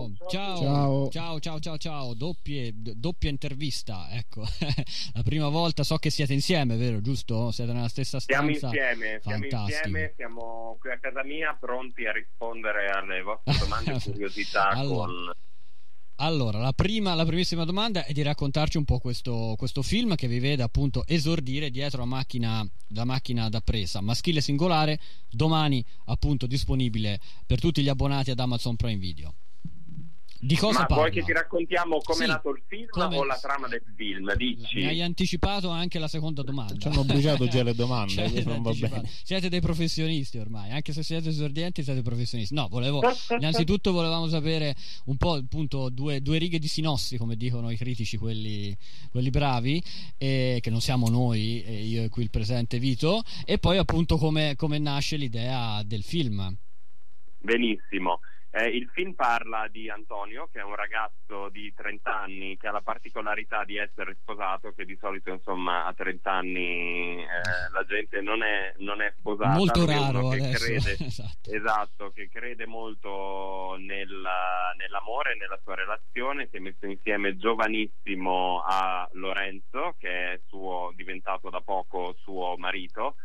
Ciao. Doppia intervista, ecco. La prima volta, so che siete insieme, vero? Giusto? Siete nella stessa stanza. Siamo insieme, siamo qui a casa mia pronti a rispondere alle vostre domande e curiosità. Allora, la primissima domanda è di raccontarci un po' questo film che vi vede appunto esordire dietro la macchina da presa, maschile singolare, domani appunto disponibile per tutti gli abbonati ad Amazon Prime Video. Di cosa parla? Vuoi che ti raccontiamo come è nato il film o la trama del film? Dici. Mi hai anticipato anche la seconda domanda. Ci hanno bruciato già le domande. Non va bene. Siete dei professionisti ormai, anche se siete esordienti siete professionisti. No, innanzitutto volevamo sapere un po' appunto due righe di sinossi, come dicono i critici, quelli bravi, che non siamo noi, io e qui il presente Vito, e poi appunto come nasce l'idea del film. Benissimo. Il film parla di Antonio, che è un ragazzo di 30 anni che ha la particolarità di essere sposato, che di solito insomma a 30 anni la gente non è sposata. Molto raro che adesso. Esatto, che crede molto nell'amore e nella sua relazione. Si è messo insieme giovanissimo a Lorenzo, che è diventato da poco suo marito.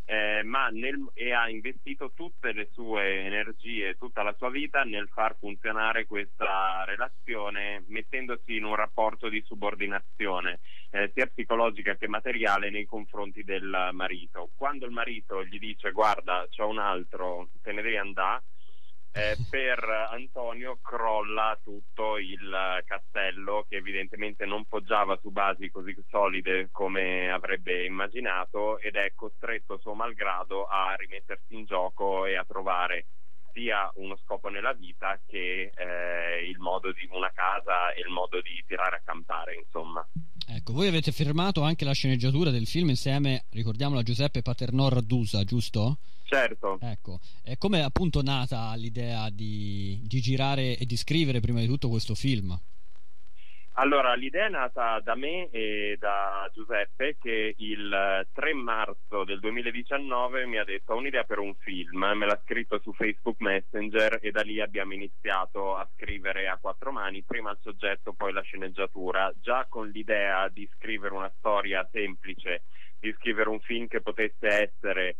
E ha investito tutte le sue energie, tutta la sua vita nel far funzionare questa relazione, mettendosi in un rapporto di subordinazione sia psicologica che materiale nei confronti del marito. Quando il marito gli dice guarda c'ho un altro, te ne devi andare, per Antonio crolla tutto il castello, che evidentemente non poggiava su basi così solide come avrebbe immaginato, ed è costretto suo malgrado a rimettersi in gioco e a trovare sia uno scopo nella vita che il modo di una casa e il modo di tirare a campare, insomma. Ecco, voi avete firmato anche la sceneggiatura del film insieme, ricordiamolo, a Giuseppe Paternò Radusa, giusto? Certo. Ecco, e come è appunto nata l'idea di girare e di scrivere prima di tutto questo film? Allora, l'idea è nata da me e da Giuseppe, che il 3 marzo del 2019 mi ha detto: ho un'idea per un film, me l'ha scritto su Facebook Messenger, e da lì abbiamo iniziato a scrivere a quattro mani, prima il soggetto, poi la sceneggiatura, già con l'idea di scrivere una storia semplice, di scrivere un film che potesse essere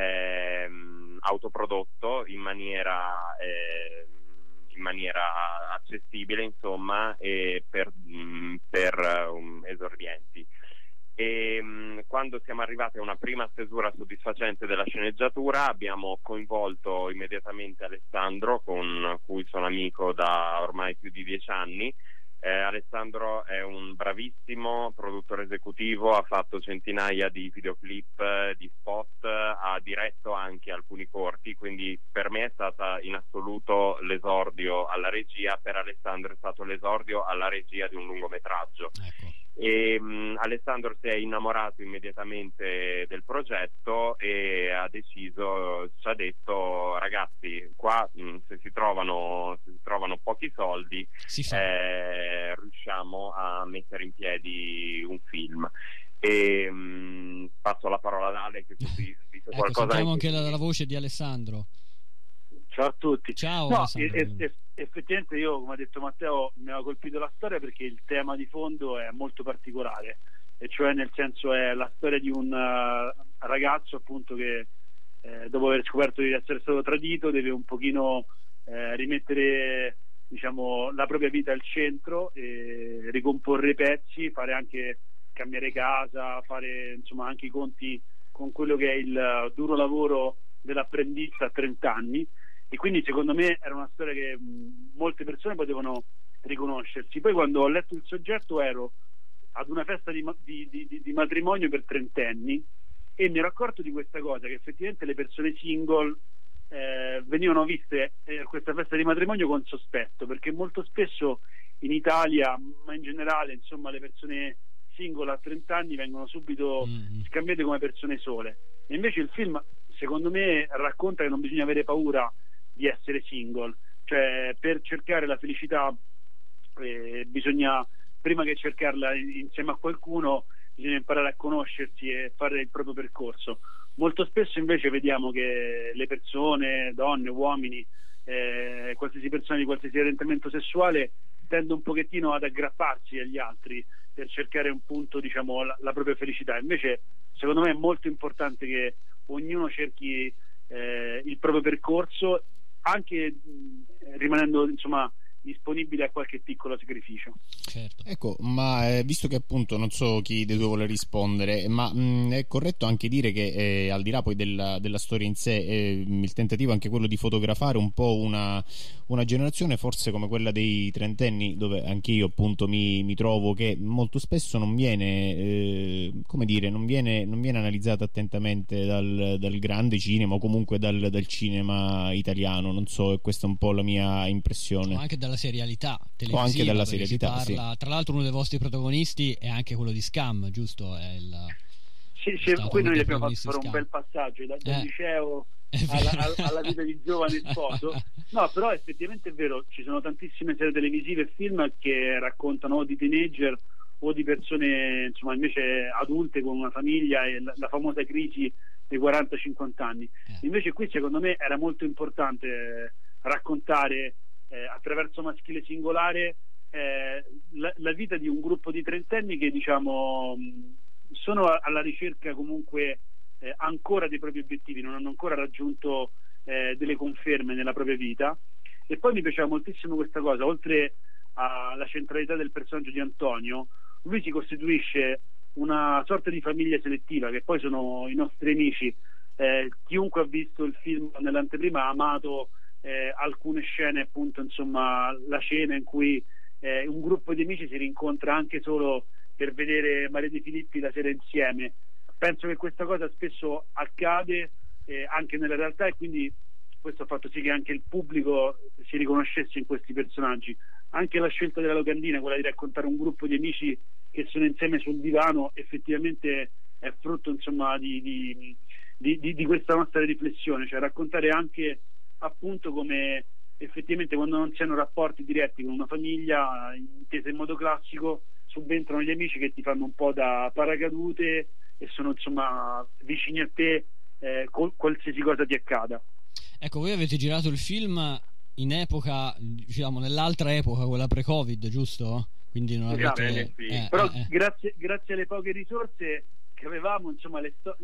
autoprodotto in maniera accessibile, insomma, e per esordienti. E quando siamo arrivati a una prima stesura soddisfacente della sceneggiatura, abbiamo coinvolto immediatamente Alessandro, con cui sono amico da ormai più di 10 anni. Alessandro è un bravissimo produttore esecutivo, ha fatto centinaia di videoclip, di spot, ha diretto anche alcuni corti, quindi per me è stata in assoluto l'esordio alla regia, per Alessandro è stato l'esordio alla regia di un lungometraggio. Ecco. E Alessandro si è innamorato immediatamente del progetto e ci ha detto: ragazzi, qua se si trovano pochi soldi riusciamo a mettere in piedi un film. E passo la parola ad Ale, che così dice qualcosa. Sentiamo anche la voce di Alessandro. Ciao a tutti. Ciao. No, effettivamente io, come ha detto Matteo, mi aveva colpito la storia perché il tema di fondo è molto particolare, e cioè nel senso è la storia di un ragazzo appunto che dopo aver scoperto di essere stato tradito deve un pochino rimettere, diciamo, la propria vita al centro e ricomporre i pezzi, fare anche cambiare casa, fare insomma anche i conti con quello che è il duro lavoro dell'apprendista a 30 anni. E quindi secondo me era una storia che molte persone potevano riconoscersi. Poi quando ho letto il soggetto ero ad una festa di matrimonio per trentenni e mi ero accorto di questa cosa, che effettivamente le persone single venivano viste questa festa di matrimonio con sospetto, perché molto spesso in Italia, ma in generale, insomma, le persone single a 30 anni vengono subito scambiate come persone sole, e invece il film, secondo me, racconta che non bisogna avere paura di essere single, cioè per cercare la felicità bisogna, prima che cercarla insieme a qualcuno, bisogna imparare a conoscersi e fare il proprio percorso. Molto spesso invece vediamo che le persone, donne, uomini, qualsiasi persona di qualsiasi orientamento sessuale, tende un pochettino ad aggrapparsi agli altri per cercare un punto, diciamo, la propria felicità. Invece secondo me è molto importante che ognuno cerchi il proprio percorso, anche rimanendo, insomma, disponibile a qualche piccolo sacrificio. Certo. Ecco, ma visto che appunto non so chi dei due vuole rispondere, ma è corretto anche dire che al di là poi della storia in sé, il tentativo è anche quello di fotografare un po' una generazione forse come quella dei trentenni, dove anche io appunto mi trovo, che molto spesso non viene come dire, non viene analizzata attentamente dal grande cinema, o comunque dal cinema italiano. Non so, questa è un po' la mia impressione. O anche dalla serialità televisiva, o anche dalla serialità, parla, sì. Tra l'altro uno dei vostri protagonisti è anche quello di Scam, giusto? Sì, qui noi abbiamo fatto fare un bel passaggio dal liceo alla vita di giovane sposo. No, però effettivamente è vero, ci sono tantissime serie televisive e film che raccontano o di teenager o di persone, insomma, invece adulte con una famiglia, e la famosa crisi dei 40-50 anni. Invece qui secondo me era molto importante raccontare attraverso Maschile Singolare la vita di un gruppo di trentenni che, diciamo, sono alla ricerca comunque ancora dei propri obiettivi, non hanno ancora raggiunto delle conferme nella propria vita. E poi mi piaceva moltissimo questa cosa, oltre alla centralità del personaggio di Antonio, lui si costituisce una sorta di famiglia selettiva, che poi sono i nostri amici. Chiunque ha visto il film nell'anteprima ha amato alcune scene, appunto, insomma, la cena in cui un gruppo di amici si rincontra anche solo per vedere Maria De Filippi la sera insieme. Penso che questa cosa spesso accade anche nella realtà, e quindi questo ha fatto sì che anche il pubblico si riconoscesse in questi personaggi. Anche la scelta della locandina, quella di raccontare un gruppo di amici che sono insieme sul divano, effettivamente è frutto, insomma, di questa nostra riflessione, cioè raccontare anche, appunto, come effettivamente quando non si hanno rapporti diretti con una famiglia, intesa in modo classico, subentrano gli amici che ti fanno un po' da paracadute e sono, insomma, vicini a te qualsiasi cosa ti accada. Ecco, voi avete girato il film in epoca, diciamo, nell'altra epoca, quella pre-Covid, giusto? Quindi non avete... Però grazie alle poche risorse che avevamo, insomma,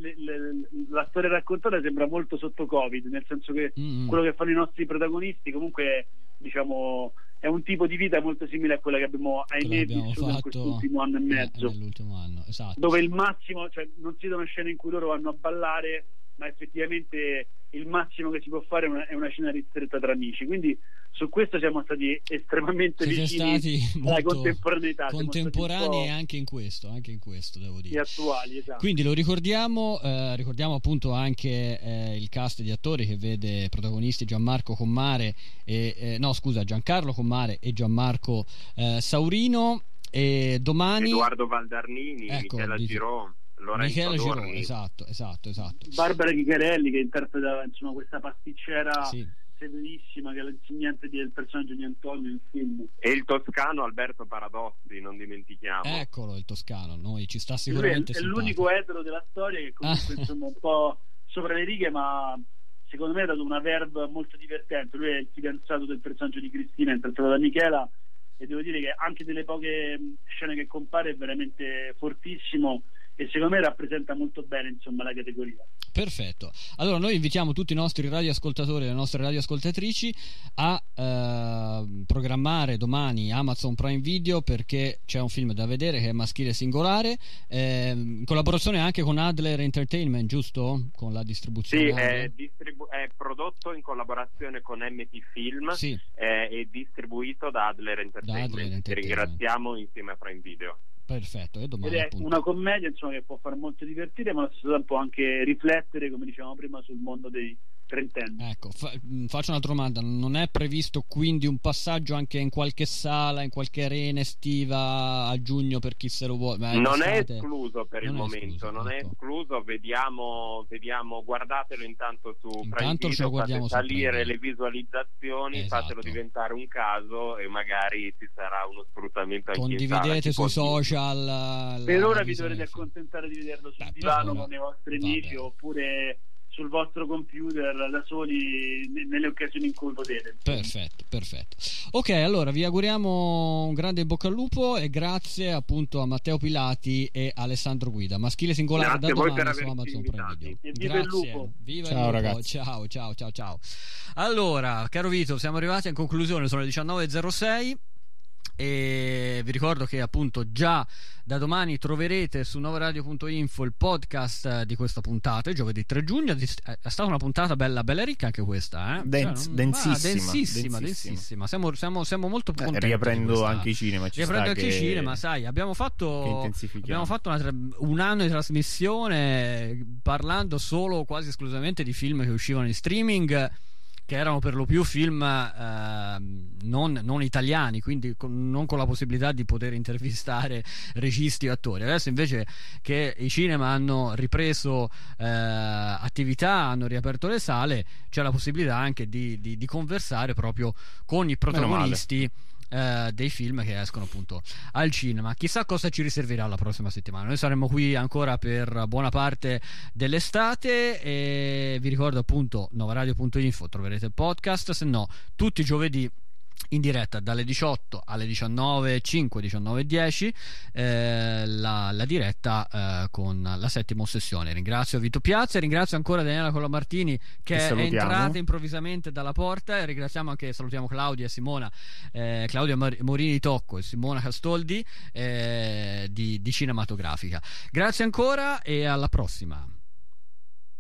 la storia raccontata sembra molto sotto Covid, nel senso che quello che fanno i nostri protagonisti comunque, diciamo, è un tipo di vita molto simile a quella che abbiamo vissuto in quest'ultimo anno e mezzo, nell'ultimo anno, esatto. Dove il massimo, cioè non si vedono scene in cui loro vanno a ballare, ma effettivamente il massimo che si può fare è una cena ristretta tra amici. Quindi su questo siamo stati estremamente vicini alla contemporaneità, contemporanei anche in questo devo dire, e attuali, esatto. Quindi lo ricordiamo appunto anche il cast di attori che vede protagonisti Giancarlo Commare e Gianmarco Saurino, e domani Edoardo Valdarnini, ecco, Michela Girò, Michele Girò, esatto. Barbara Chicharelli, che interpreta, insomma, questa pasticcera severissima, che è l'insegnante del personaggio di Antonio nel film, e il toscano Alberto Paradossi, non dimentichiamo. Eccolo, il toscano, noi ci sta sicuramente. Lui è l'unico etero della storia che comunque insomma un po' sopra le righe, ma secondo me ha dato una verve molto divertente. Lui è il fidanzato del personaggio di Cristina, interpretato da Michela, e devo dire che anche delle poche scene che compare è veramente fortissimo, e secondo me rappresenta molto bene, insomma, la categoria. Perfetto. Allora noi invitiamo tutti i nostri radioascoltatori e le nostre radioascoltatrici a programmare domani Amazon Prime Video, perché c'è un film da vedere che è Maschile Singolare, in collaborazione anche con Adler Entertainment, giusto? Con la distribuzione. Sì, è prodotto in collaborazione con MT Film, e distribuito da Adler Entertainment. Che ringraziamo insieme a Prime Video. Perfetto, ed è una commedia, insomma, che può far molto divertire, ma allo stesso tempo anche riflettere, come dicevamo prima, sul mondo dei trentenne. Ecco, faccio un'altra domanda: non è previsto quindi un passaggio anche in qualche sala, in qualche arena estiva a giugno per chi se lo vuole? Non è escluso per il momento, non è escluso, vediamo, guardatelo intanto su Prime Video, fate salire le visualizzazioni, fatelo diventare un caso e magari ci sarà uno sfruttamento anche condividete sui social. Per ora vi dovrete accontentare di vederlo sul divano con i vostri amici oppure sul vostro computer da soli nelle occasioni in cui potete. Perfetto. Ok, allora vi auguriamo un grande in bocca al lupo e grazie appunto a Matteo Pilati e Alessandro Guida, maschile singolare da domani su Amazon Prime Video. E viva il lupo. Viva ciao il lupo. Ragazzi. Ciao. Allora, caro Vito, siamo arrivati in conclusione, sono le 19:06 e vi ricordo che appunto già da domani troverete su novaradio.info il podcast di questa puntata, giovedì 3 giugno. È stata una puntata bella ricca anche questa, densissima. Siamo molto contenti. Riaprendo anche i cinema, sai, abbiamo fatto un anno di trasmissione parlando solo quasi esclusivamente di film che uscivano in streaming, che erano per lo più film non italiani, quindi non con la possibilità di poter intervistare registi o attori. Adesso invece che i cinema hanno ripreso attività, hanno riaperto le sale, c'è la possibilità anche di conversare proprio con i protagonisti dei film che escono appunto al cinema. Chissà cosa ci riserverà la prossima settimana. Noi saremo qui ancora per buona parte dell'estate e vi ricordo appunto novaradio.info troverete il podcast, se no tutti i giovedì in diretta dalle 18 alle 19:05, 19:10 la diretta con la settima ossessione. Ringrazio Vito Piazza e ringrazio ancora Daniela Colamartini che è entrata improvvisamente dalla porta, e ringraziamo anche, salutiamo Claudia e Simona, Claudia Morini Tocco e Simona Castoldi di Cinematografica. Grazie ancora e alla prossima.